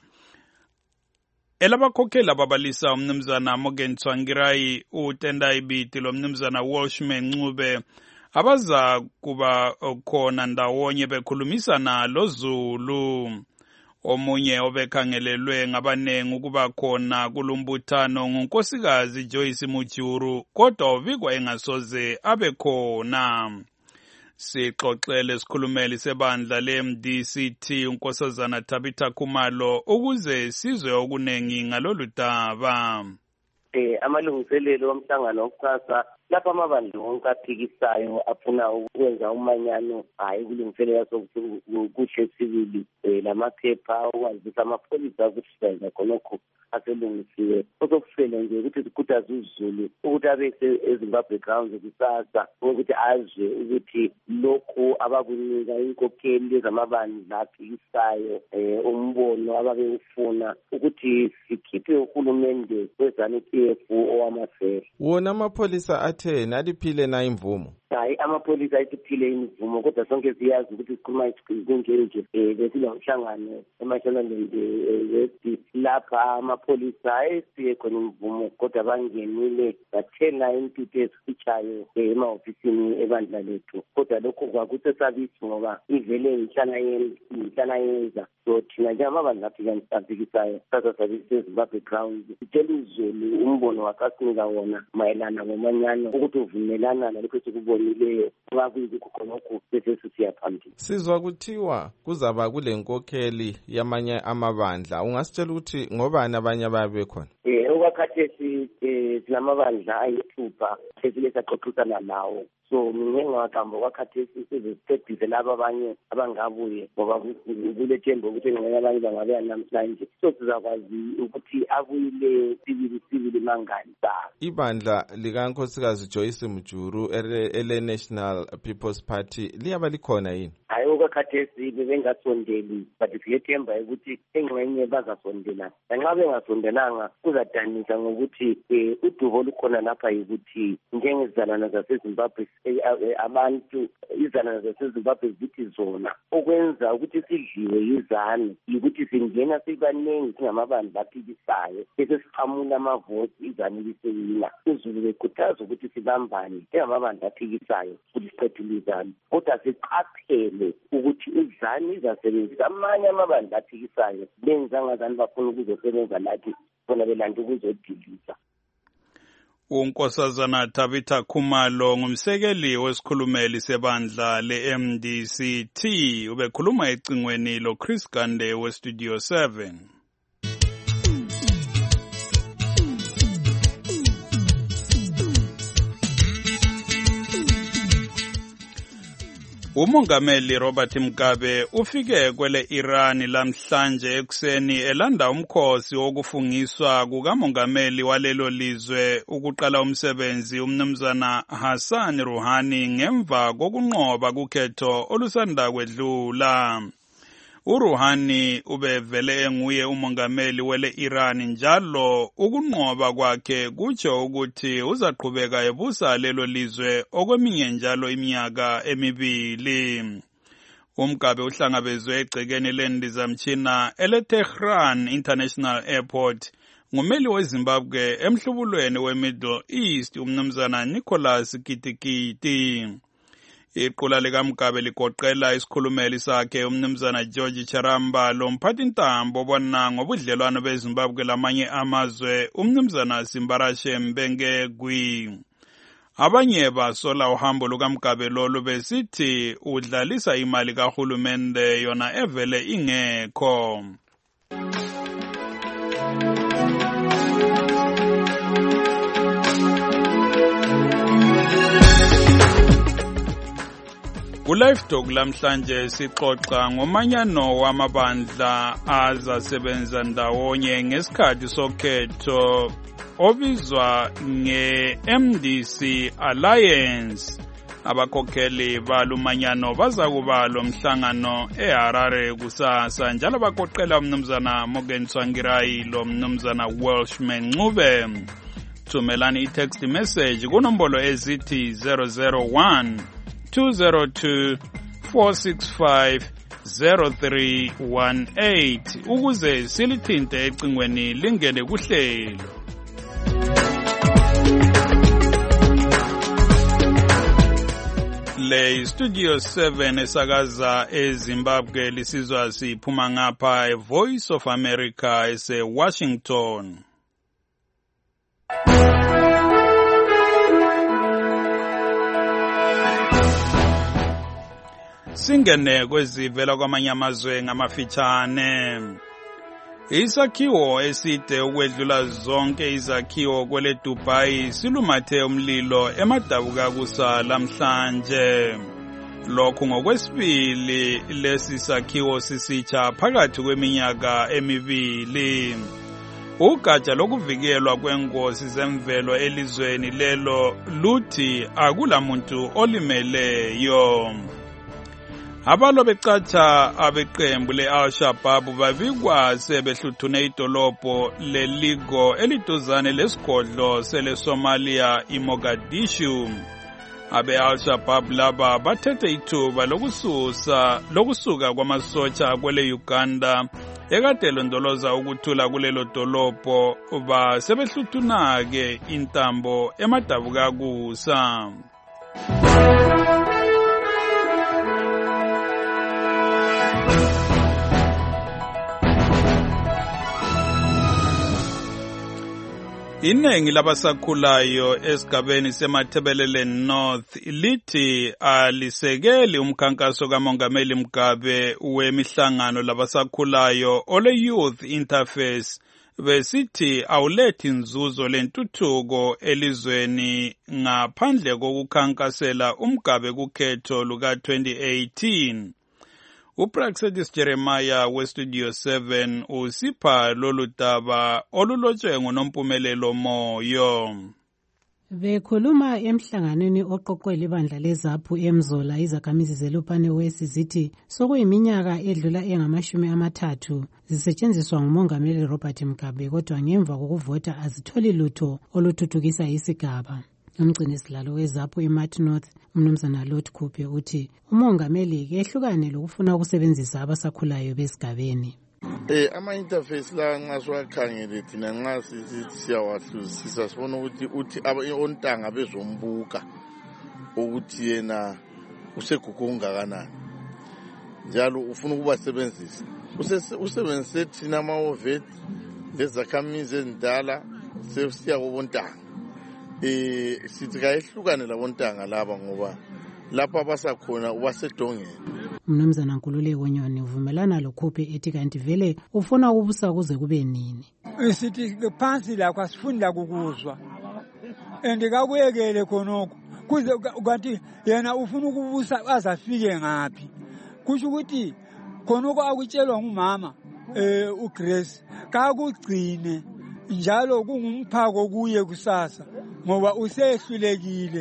elabakhokheli ababalisa umnumzana Morgan Tsvangirai, uTendai Biti lomnumzana Walshman Ncube abaza kuba khona ndawonye bekhulumisana loZulu. Omunye obekhangelelwe ngabanengi ukuba khona kulumbuthano ngunkosikazi Joyce Mujuru, kodwa ubikwa engasoze abe khona. Sixoxele sikhulumeli sebandla le-MDCT unkosazana Tabitha Khumalo ukuze sizwe okunengi ngalolu daba. Amalungiselelo omhlangano wokusasa lapha amabandla wonke aphikisayo afuna ukwenza umanyano, hayi kulungiselela kuhle sibili lamaphepha ukwazisa amapholisa ukuthi sizayenza khonokho aselungisiwe. Osokusele nje ukuthi sikhuthaze uZulu ukuthi abe eZimbabwe Grounds kusasa ukuthi azwe ukuthi lokhu abakunika inkokheli zamabandla aphikisayo umbono ababewufuna ukuthi sikhiphe uhulumende wezanu-PF owamasele. Wona amapholisa athe naliphile na imvumo? Hayi, amapholisa ayithiphile imvumo, kodwa sonke siyazi ukuthi sikhuluma kunjenje besilomhlangano eMashonaland West lapha amapholisa ayesiye khona imvumo, kodwa bangenile bathela intuthu ezifitshayo emahofisini ebandla lethu, kodwa lokho kwakusesabisi ngoba ivele ngihlala yenza. So thina njengamabandla aphikisayo sasa sabise eZimbabwe Grounds sitshela uZulu umbono wakasinika wona mayelana ngomanyano ukuthi uvumelana nalokho esikubonileyo ngakuyikho khonokho bese sisiya phambili. Sizwa kuthiwa kuzaba kule nkokheli yamanye amabandla, ungasitshela ukuthi ngobani abanye ababe khona? Okwakhathesi sinamabandla ayithupha esile saxoxisana nawo. So ngingengaqamba kwakhathesi sizesicedise laba abanye abangabuye ngoba kule themba ukuthi ngeke abanye bangabe namhlanje. So sizakwazi ukuthi abuyile sibili mangani sa. Ibandla likaNkosikazi Joyce Mujuru ele-National People's Party liyaba likhona yini? Hayi, okwakhathesi bebengasondeli, but siyethemba ukuthi engxenye bazasondela. Nxa bengasondelanga kuzadanisa ngokuthi udubo olukhona lapha yikuthi njengezizalwane zaseZimbabwe abantu izizalwane zaseZimbabwe zithi zona okwenza ukuthi sidliwe yizane yikuthi singena sibanengi singamabandla aphikisayo bese siqhamula amavoti izane liseyina. uZulu bekhuthaza ukuthi sibambane njengamabandla aphikisayo ukuthi siqethule izane, kodwa siqaphele ukuthi izane izasebenzisa amanye amabandla aphikisayo benza ngazane bafuna ukuzosebenza lathi bona belanda ukuzodilisa. Unkosazana Tabitha Khumalo ngumsekeli wesikhulumeli sebandla le-MDCT ubekhuluma ecingweni lo Chris Gande weStudio 7. Umongameli Robert Mugabe ufike kwele Iran lamhlanje ekuseni elanda umkhosi wokufungiswa kukamongameli walelo lizwe ukuqala umsebenzi umnumzana Hassan Rouhani ngemva kokunqoba kukhetho olusanda kwedlula. uRuhani ubevele enguye umongameli wele Iran njalo ukunqoba kwakhe kutsho ukuthi uzaqhubeka ebusa lelo lizwe okweminye njalo iminyaka emibili. Umgabe uhlangabezwe egcekeni lendizamtshina ele-Tehran International Airport ngumeli weZimbabwe emhlubulweni we-Middle East umnumzana Nicholas Kitikiti. Iqula likaMgabe ligoqela isikhulumeli sakhe umnumzana George Charamba lomphathintambo obona ngobudlelwano beZimbabwe lamanye amazwe umnumzana Simbarashe Mbengegwi. Abanye basola uhambo lukaMgabe lolu besithi udlalisa imali kahulumende yona evele ingekho. Ku-Live Talk lamhlanje sixoxa ngomanyano wamabandla azasebenza ndawonye ngesikhathi sokhetho obizwa nge-MDC Alliance. Abakhokheli balumanyano bazakuba lomhlangano eHarare kusasa njalo bagoqela umnumzana Morgan Tsvangirai lo mnumzana Welshman Ncube. Thumelani i-text message kunombolo ezithi 001-202-465-0318 ukuze silithinte ecingweni lingene kuhlelo. Le Studio 7 esakaza eZimbabwe lisizwa siphuma ngapha eVoice of America ese-Washington. Singene kwezivela kwamanye amazwe ngamafitshane. Isakhiwo eside ukwedlula zonke izakhiwo kwele Dubai silumathe umlilo emadabuka kusa lamhlanje. Lokhu ngokwesibili lesi sakhiwo sisitsha phakathi kweminyaka emibili. Ugatsha lokuvikelwa kwengozi zemvelo elizweni lelo luthi akulamuntu olimeleyo. Abalo becatsha abeqembu le-Al-Shabaab babikwa sebehluthune idolobho leligo eliduzane lesigodlo sele-Somalia iMogadishu. Abe-Al-Shabaab laba bathethe ithuba lokusuka kwamasotsha kwele Uganda ekade londoloza ukuthula kulelo dolobho basebehluthuna-ke intambo emadabuka kusa. Inengi labasakhulayo esigabeni seMathebelele North lithi alisekeli umkhankaso kaMongameli Mugabe wemihlangano labasakhulayo ole Youth Interface besithi awulethi inzuzo lentuthuko elizweni ngaphandle kokukhankasela uMugabe kukhetho luka 2018. Upraxedis Jeremiah weStudio 7 usipha lolu daba olulotshwe nguNompumelelo Moyo. Bekhuluma emhlanganweni oqoqwe libandla leZAPU eMzola izakhamizi zeLupane West zithi sokuyiminyaka edlula engama-30 zisetshenziswa nguMongameli Robert Mugabe kodwa ngemva kokuvota azitholi lutho oluthuthukisa isigaba. Umgcini sihlalo weZAPU eMart North umnumzana Lot Khuphe uthi umongameli kehlukane lokufuna ukusebenzisa abasakhulayo besigabeni. Ama-interface la nxa siwakhangele thina nxa siyawahluzisisa sibona ukuthi ontanga bezombuka ukuthi yena usegugu ungakanani njalo ufuna ukubasebenzisa usebenzise thina ama-ovet lezakhamizi ezindala sesiya kobontanga. Sithi kayehlukane labontanga laba ngoba lapha abasakhona ubasedongeni. Mnumzana Nkululeko Nyoni uvumelana loKhuphe ethi kanti vele ufuna ukubusa kuze kube nini. Sithi phansi la kwasifunda kukuzwa endikakuyekele khonoko kuze kanti yena ufuna ukubusa azafike ngapi. Kusho ukuthi khonoko akutshelwa ngumama uGrace kakugcine njalo kungumphako kuye kusasa ngoba usehlulekile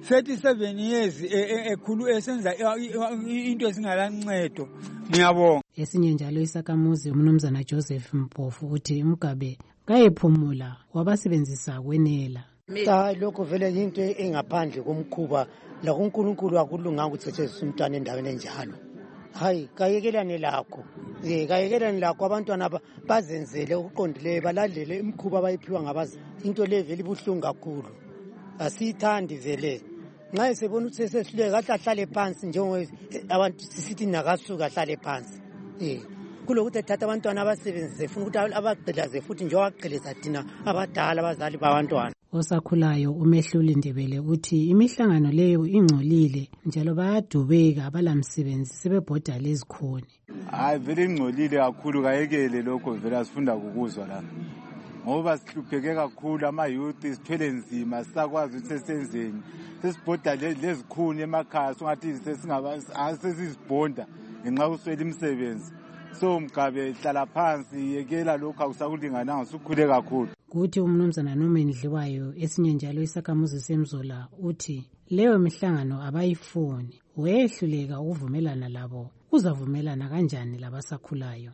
37 years ekhulu esenza into esingalancedo. Ngiyabonga. Esinye njalo isakamuzi umnumzana Joseph Mpofu uthi Mugabe kayephumula wabasebenzisa kwenela. Cha lokho vele into engaphandle komkhuba la kuNkulunkulu akulunganga ukuthi setshenziswe umntwana endaweni enjalo. Hayi kayekelane lakho. Kayekelane lakho abantwana bazenzele ukuqondileyo balandele imkhuba abayiphiwa ngabazi. Into le vele ibuhlungu kakhulu. Asithandi vele. Nxa esebona ukuthi sesehluleka ahlale phansi njengoba abantu sisithi nakasuka ahlale phansi. Kulokuthi ethatha abantwana abasebenzise funa ukuthi abagqilaze futhi njengoba aqheleza thina abadala abazali babantwana. Osakhulayo uMehluli Ndebele uthi imihlangano leyo ingcolile njalo bayadubeka abalamsebenzi sebebhoda lezikhoni. Hayi vele ingcolile kakhulu kayekele lokho vele asifunda ukuzwa la. Ngoba sihlupheke kakhulu ama-youth sithwele nzima sisakwazi ukuthi sesenzeni. Sesibhoda lezikhuni emakhaya songathi sesizibhonda ngenxa uswela imisebenzi. So Mugabe hlala phansi yekela lokho akusakulingananga usukhule kakhulu. Kuthi umnumzana Nomendliwayo esinye njalo isakhamuzi semzola uthi leyo mihlangano abayifuni wehluleka ukuvumelana labo uzavumelana kanjani labasakhulayo.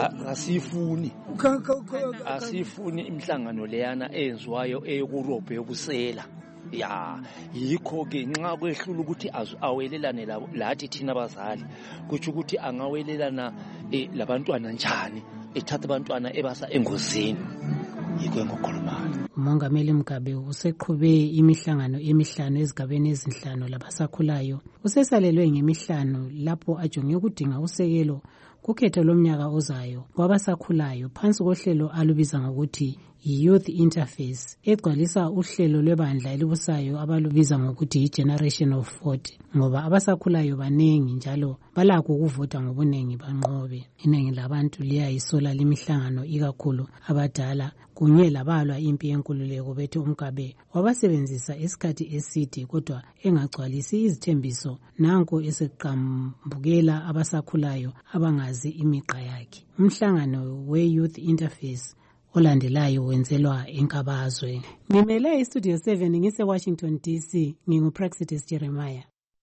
Asifuni imihlangano leyana eyenziwayo eyokurobhe yokusela. Ya yikho ke nxa kwehlula ukuthi awelelane lathi thina abazali kuthi ukuthi angawelelana labantwana njani ethatha abantwana ebasa engozini yikho engokhulumayo. Umongameli Mugabe useqhube imihlangano emihlanu ezigabeni ezinhlanu labasakhulayo usesalelwe ngemihlanu lapho ajonge ukudinga usekelo kukhetho lomnyaka ozayo kwabasakhulayo phansi kohlelo alubiza ngokuthi Youth Interface egcwalisa uhlelo lwebandla elibusayo abalubiza ngokuthi yi-Generation of 40 ngoba abasakhulayo banengi njalo balakho ukuvota ngobunengi banqobe. Inengi labantu liyayisola limihlangano ikakhulu abadala kunye labalwa impi yenkululeko bethi uMgabe wabasebenzisa isikhathi eside kodwa engagcwalisi izithembiso nanko eseqambukela abasakhulayo abangazi imiqa yakhe. Umhlangano we-Youth Interface olandelayo wenzelwa eNkabazwe. Ngimele iStudio 7 ngise Washington DC nginguPraxitis Jeremiah.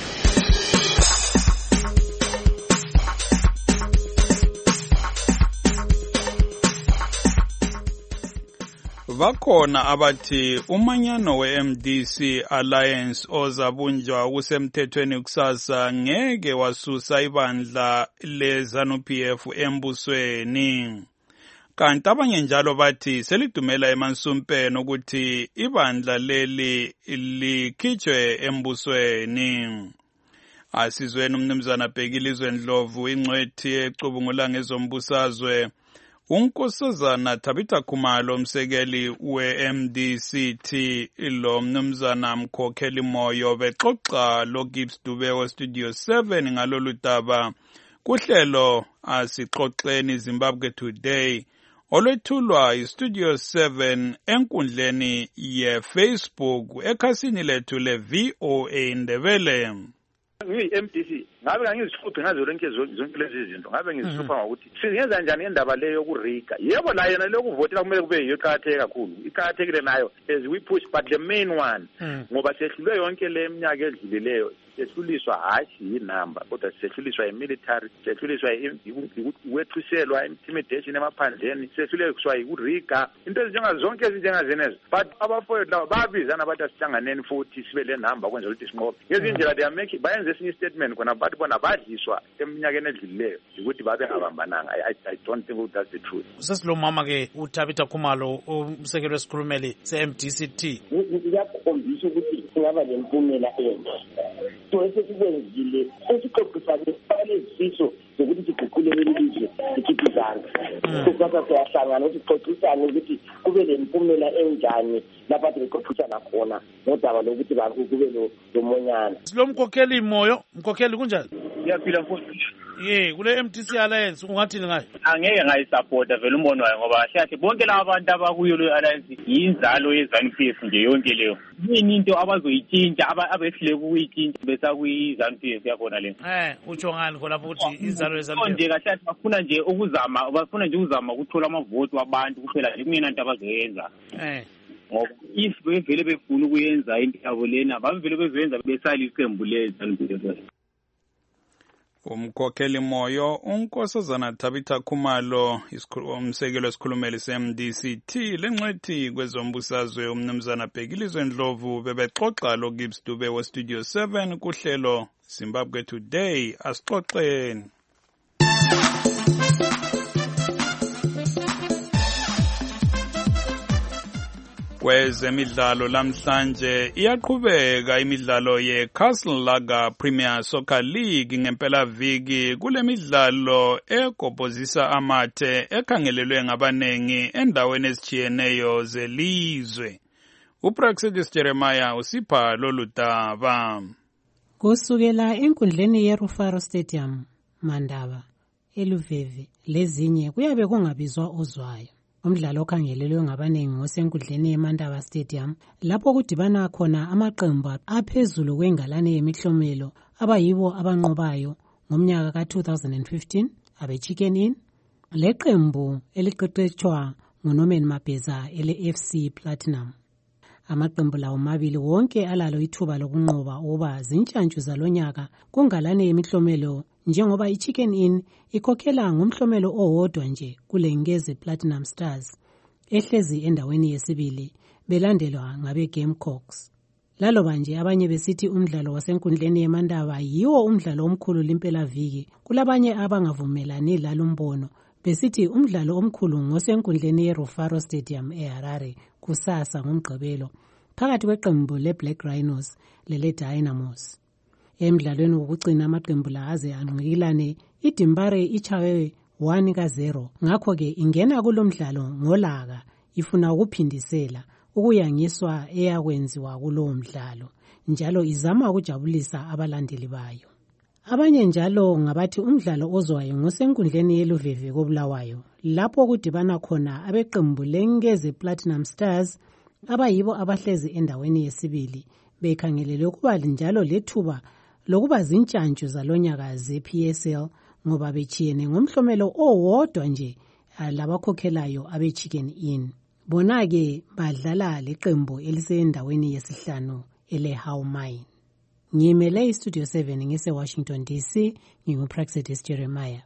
Bakhona abathi umanyano we-MDC Alliance ozabunjwa kusemthethweni kusasa ngeke wasusa ibandla le-ZANU-PF embusweni. Kanti abanye njalo bathi selidumela emansumpeni ukuthi ibandla leli likhitshwe embusweni. Asizweni umnumzana Bhekilizwe Ndlovu ingcwethi ecubungula ngezombusazwe. Unkosazana Tabitha Khumalo umsekeli we-MDCT lo mnumzana Mkhokheli Moyo bexoxa lo Gibbs Dube we-Studio 7 ngalolu daba kuhlelo asixoxeni Zimbabwe Today olwethulwa iStudio 7 enkundleni ye-Facebook ekhasini lethu le-VOA Ndebele. MDC ngabe ngizihlupe ngazo zonke lezi zinto ngabe ngizihlupa ngokuthi singenza njani indaba leyo yokurika yebo la yena lokuvotela kumele kube yiqhatheke kakhulu iqhathekile nayo as we push but the main one ngoba sehlulwe yonke le minyaka edlulileyo sehluliswa hashi yinamba kodwa sehluliswa yimilitary sehluliswa ukwethuselwa intimidation emaphandleni sehluliswa yikurika into ezinjenga zonke ezinjengazenezo but abafowethu laba babizana bathi asihlanganeni futhi sibe le namba kwenza ukuthi sinqobe ngezindlela they make bayenze esinye statement khona bathi bona badliswa eminyakeni edlulileyo ukuthi babe ngabambananga. I don't think that's the truth. Sesilo mama ke uThabitha Khumalo umsekeli wesikhulumeli se-MDCT uyakhombisa ukuthi singaba lempumela enhle so esikwenzile esixoxisane fanele isifiso zokuthi siguqule lelizwe sikhiphe izandla sesatha siyahlangana sixoxisane ukuthi kube lempumela enjani lapha sixoxisana khona ngodaba lokuthi kube lomonyana. Silo Mkhokheli Moyo Mkhokheli kunjani? Ngiyaphila mfowethu. Kule MDC Alliance ungathini ngayo? Angeke ngayisupporta vele umbono wayo ngoba siyathi bonke laba abantu abakuyo le alliance yinzalo yeZANU-PF nje yonke leyo. Yini into abazoyitshintsha abehlule ukuyitshintsha besakuyi-ZANU-PF yakhona le. Utsho ngani khona ukuthi inzalo yeZANU-PF? Nje kahle bafuna nje ukuzama ukuthola amavoti wabantu kuphela nje kungenanto abazoyenza. ngoba if bevele befuna ukuyenza into yabo lena bavele bezoyenza besali iqembu lezi. Umkhokheli moyo uNkosazana Tabitha Khumalo umsekelo wesikhulumeli se-MDCT lengcwethi kwezombusazwe umnumzana Bhekilizwe Ndlovu bebexoxa lo Gibbs Dube we-Studio 7 kuhlelo Zimbabwe Today. Asixoxeni. Kwezemidlalo lamhlanje iyaqhubeka imidlalo ye-Castle Lager Premier Soccer League ngempela viki kule midlalo egobhozisa amathe ekhangelelwe ngabanengi endaweni ezitshiyeneyo zelizwe. uPraxedis Jeremiah usipha lolu daba. Kusukela enkundleni yeRufaro Stadium, Mandaba, eLuveve lezinye kuyabe kungabizwa ozwayo. Umdlalo okhangelelwe ngabanengi ngosenkundleni yeMandaba Stadium lapho kudibana khona amaqembu aphezulu kwengalane yemihlomelo abayibo abanqobayo ngomnyaka ka-2015 abe-Chicken Inn leqembu eliqeqetshwa nguNorman Mabheza ele-FC Platinum. Amaqembu lawo mabili wonke alalo ithuba lokunqoba ukuba zintshantshu zalonyaka kungalane yemihlomelo njengoba iChicken Inn ikhokhela ngomhlomelo owodwa nje kule Ngeze Platinum Stars ehlezi endaweni yesibili belandelwa ngabe Gamecocks. Laloba nje abanye besithi umdlalo wasenkundleni yeMandaba yiwo umdlalo omkhulu limpela viki, kulabanye abangavumelani lalombono besithi umdlalo omkhulu ngosenkundleni yeRufaro Stadium eHarare kusasa ngomgqibelo phakathi kweqembu leBlack Rhinos leleDynamos. Emdlalweni wokugcina amaqembu la aze anqikilane iDimbare ichawe 1-0 ngakho-ke ingena kulomdlalo ngolaka ifuna ukuphindisela ukuyangiswa eyakwenziwa kulowo mdlalo njalo izama ukujabulisa abalandeli bayo. Abanye njalo ngabathi umdlalo ozwayo ngosenkundleni yeLuveve koBulawayo lapho kudibana khona abeqembu leNgeze Platinum Stars abayibo abahlezi endaweni yesibili bekhangelelwe ukuba njalo lethuba lokuba zintshantshu zalonyaka ze-PSL ngoba betshiyene ngomhlomelo owodwa nje labakhokhelayo abe-Chicken Inn. Bona-ke badlala leqembu elisendaweni yesihlanu ele-How Mine. Ngimele iStudio 7 ngise-Washington DC, nginguPraxedis Jeremiah.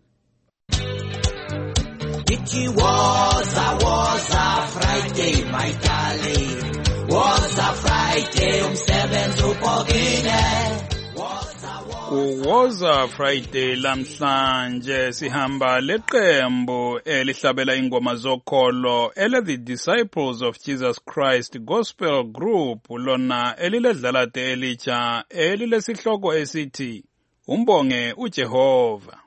It was a Friday, my darling. Was a Friday, umsebenzi ubhokile. Kuwoza Friday lamhlanje sihamba leqembu elihlabela ingoma zokholo The Disciples of Jesus Christ Gospel Group lona eliledlalade elitsha elilesihloko esithi Umbonge uJehova.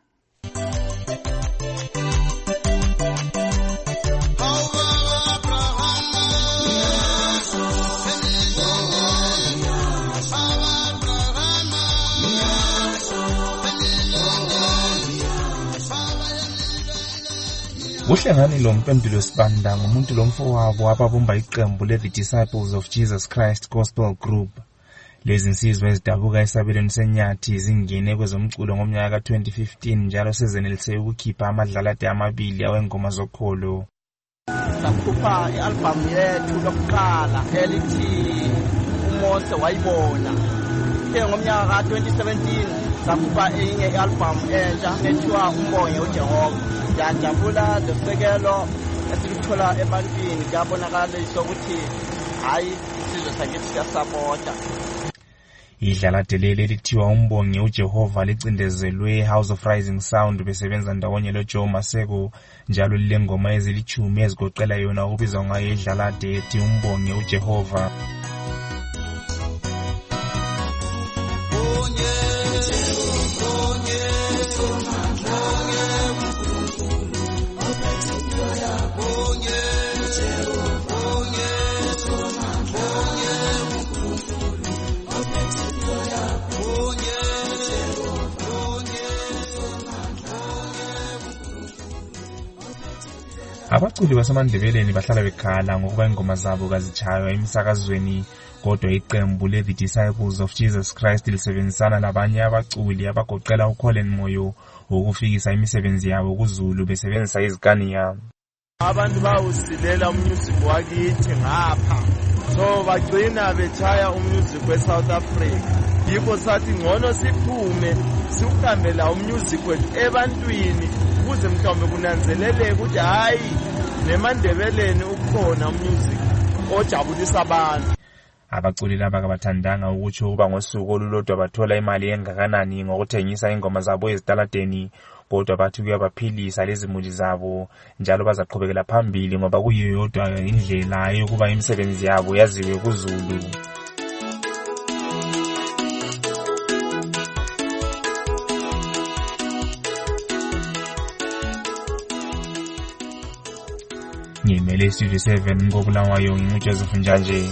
Uhlangani lo mpendulo sibanda ngumuntu lomfowabo ababumba iqembu The Disciples of Jesus Christ Gospel Group. Lezi nsizwa ezidabuka esabelweni senyathi zingene kwezomculo ngomnyaka ka-2015 njalo sezenelise ukukhipha amadlalade amabili awengoma zokholo. Sakhupha i-album yethu lokuqala elithi Umose wayibona. Ngomnyaka ka-2017 sakhupha enye i-album entsha ethiwa Umbonge uJehova. Yajabula lesekelo esilithola ebantwini kuyabonakalisa ukuthi hayi isizwe sakithi siyasapota. Idlalade leli lithiwa Umbonge uJehova licindezelwe House of Rising Sound besebenza ndawonye loJoe Maseko njalo lilengoma ezilithumi ezigoqela yona ukubizwa ngayo idlalade ethi Umbonge uJehova. Abaculi basemandebeleni bahlala bekhala ngokuba ingoma zabo kazitshaywa emsakazweni kodwa iqembu The Disciples of Jesus Christ lisebenzisana labanye abaculi abagoqela uColin Moyo ukufikisa imisebenzi yabo kuZulu besebenzisa izikani yabo. Abantu bawusilela umusic wakithi ngapha so bagcina betshaya umusic we-South Africa. Yikho sathi ngcono siphume siuhambe la umusic wethu ebantwini ukuze mhlawumbe kunanzeleleke ukuthi hayi neMandebeleni ukhona umusic ojabulisa abantu. Abaculi laba kabathandanga ukuthi uba ngosuku olulodwa bathola imali engakanani ngokuthengisa ingoma zabo ezitaladeni, kodwa bathi kuyabaphilisa lezi muli zabo njalo bazaqhubekela phambili ngoba kuyiyo yodwa indlela yokuba imisebenzi yabo yaziwe kuZulu. Ngimele Studio 7 ngobulawayo ngiJoseph Njanje.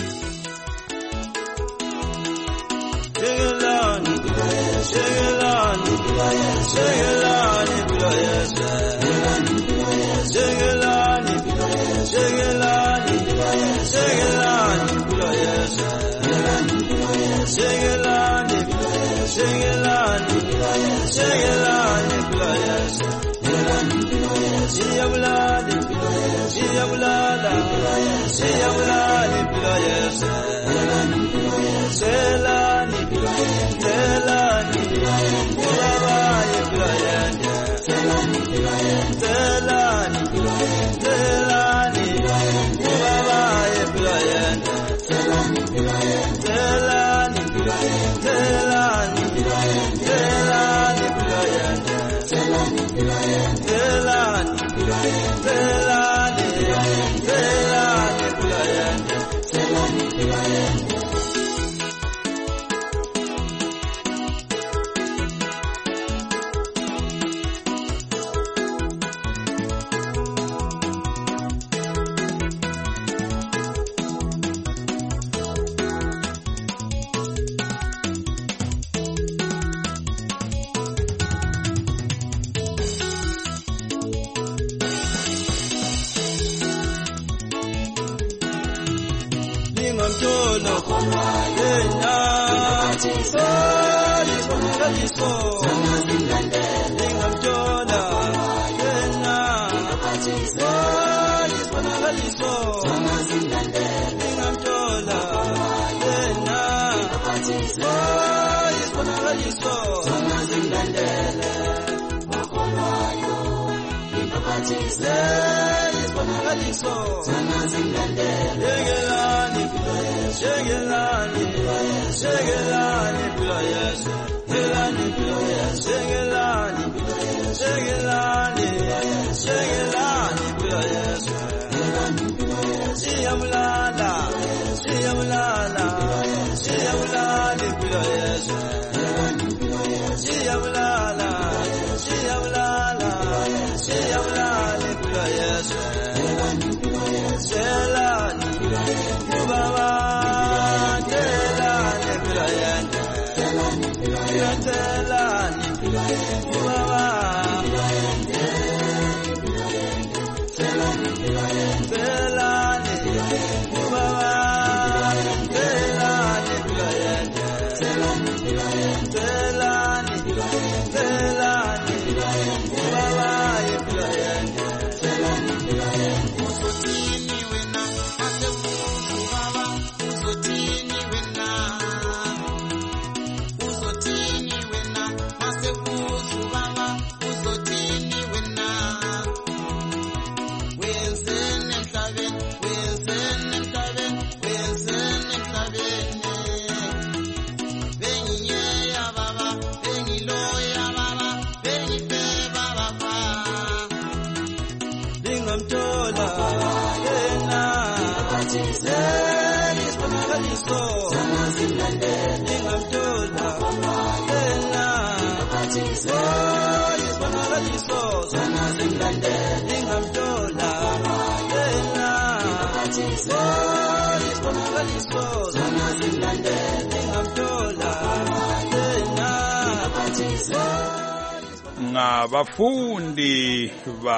Ngabafundi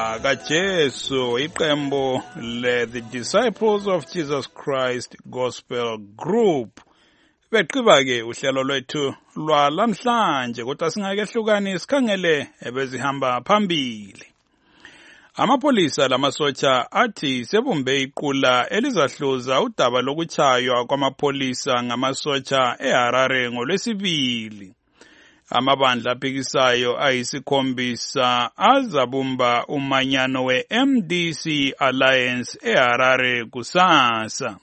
bakaJesu iqembu le-The Disciples of Jesus Christ Gospel Group beqiba-ke uhlelo lwethu lwalamhlanje, kodwa singake hlukani sikhangele ebezihamba phambili. Amapolisa lamasotsha athi sebumbe iqula elizahluza udaba lokutshaywa kwamapolisa ngamasotsha eHarare ngolwesibili. Amabandla aphikisayo ayisikhombisa azabumba umanyano we-MDC Alliance eHarare kusasa.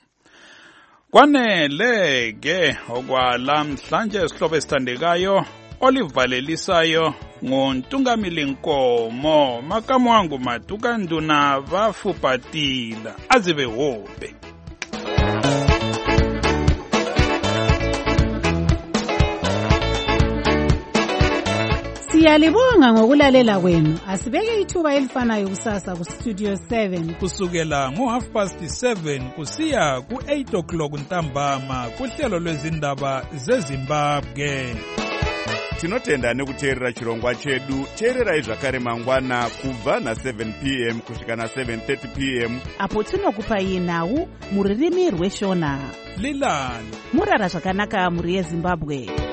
Kwanele-ke okwalamhlanje isihlobo esithandekayo olivalelisayo nguNtungamili Nkomo, makamu wangu Matuka Nduna Vafupatila azibe hobe. Siyalibonga ngokulalela kwenu. Asibeke ithuba elifanayo kusasa ku Studio 7 kusukela ngo7:30 kusiya ku8:00 ntambama kuhlelo lwezindaba zeZimbabwe. Tinotenda nekuteerera chirongwa chedu. Teererai zvakare mangwana kubva na7 p.m. kusvika na7:30 p.m. apo tinokupai nhau muririmi rweshona. Lilani murara zvakanaka muri yeZimbabwe.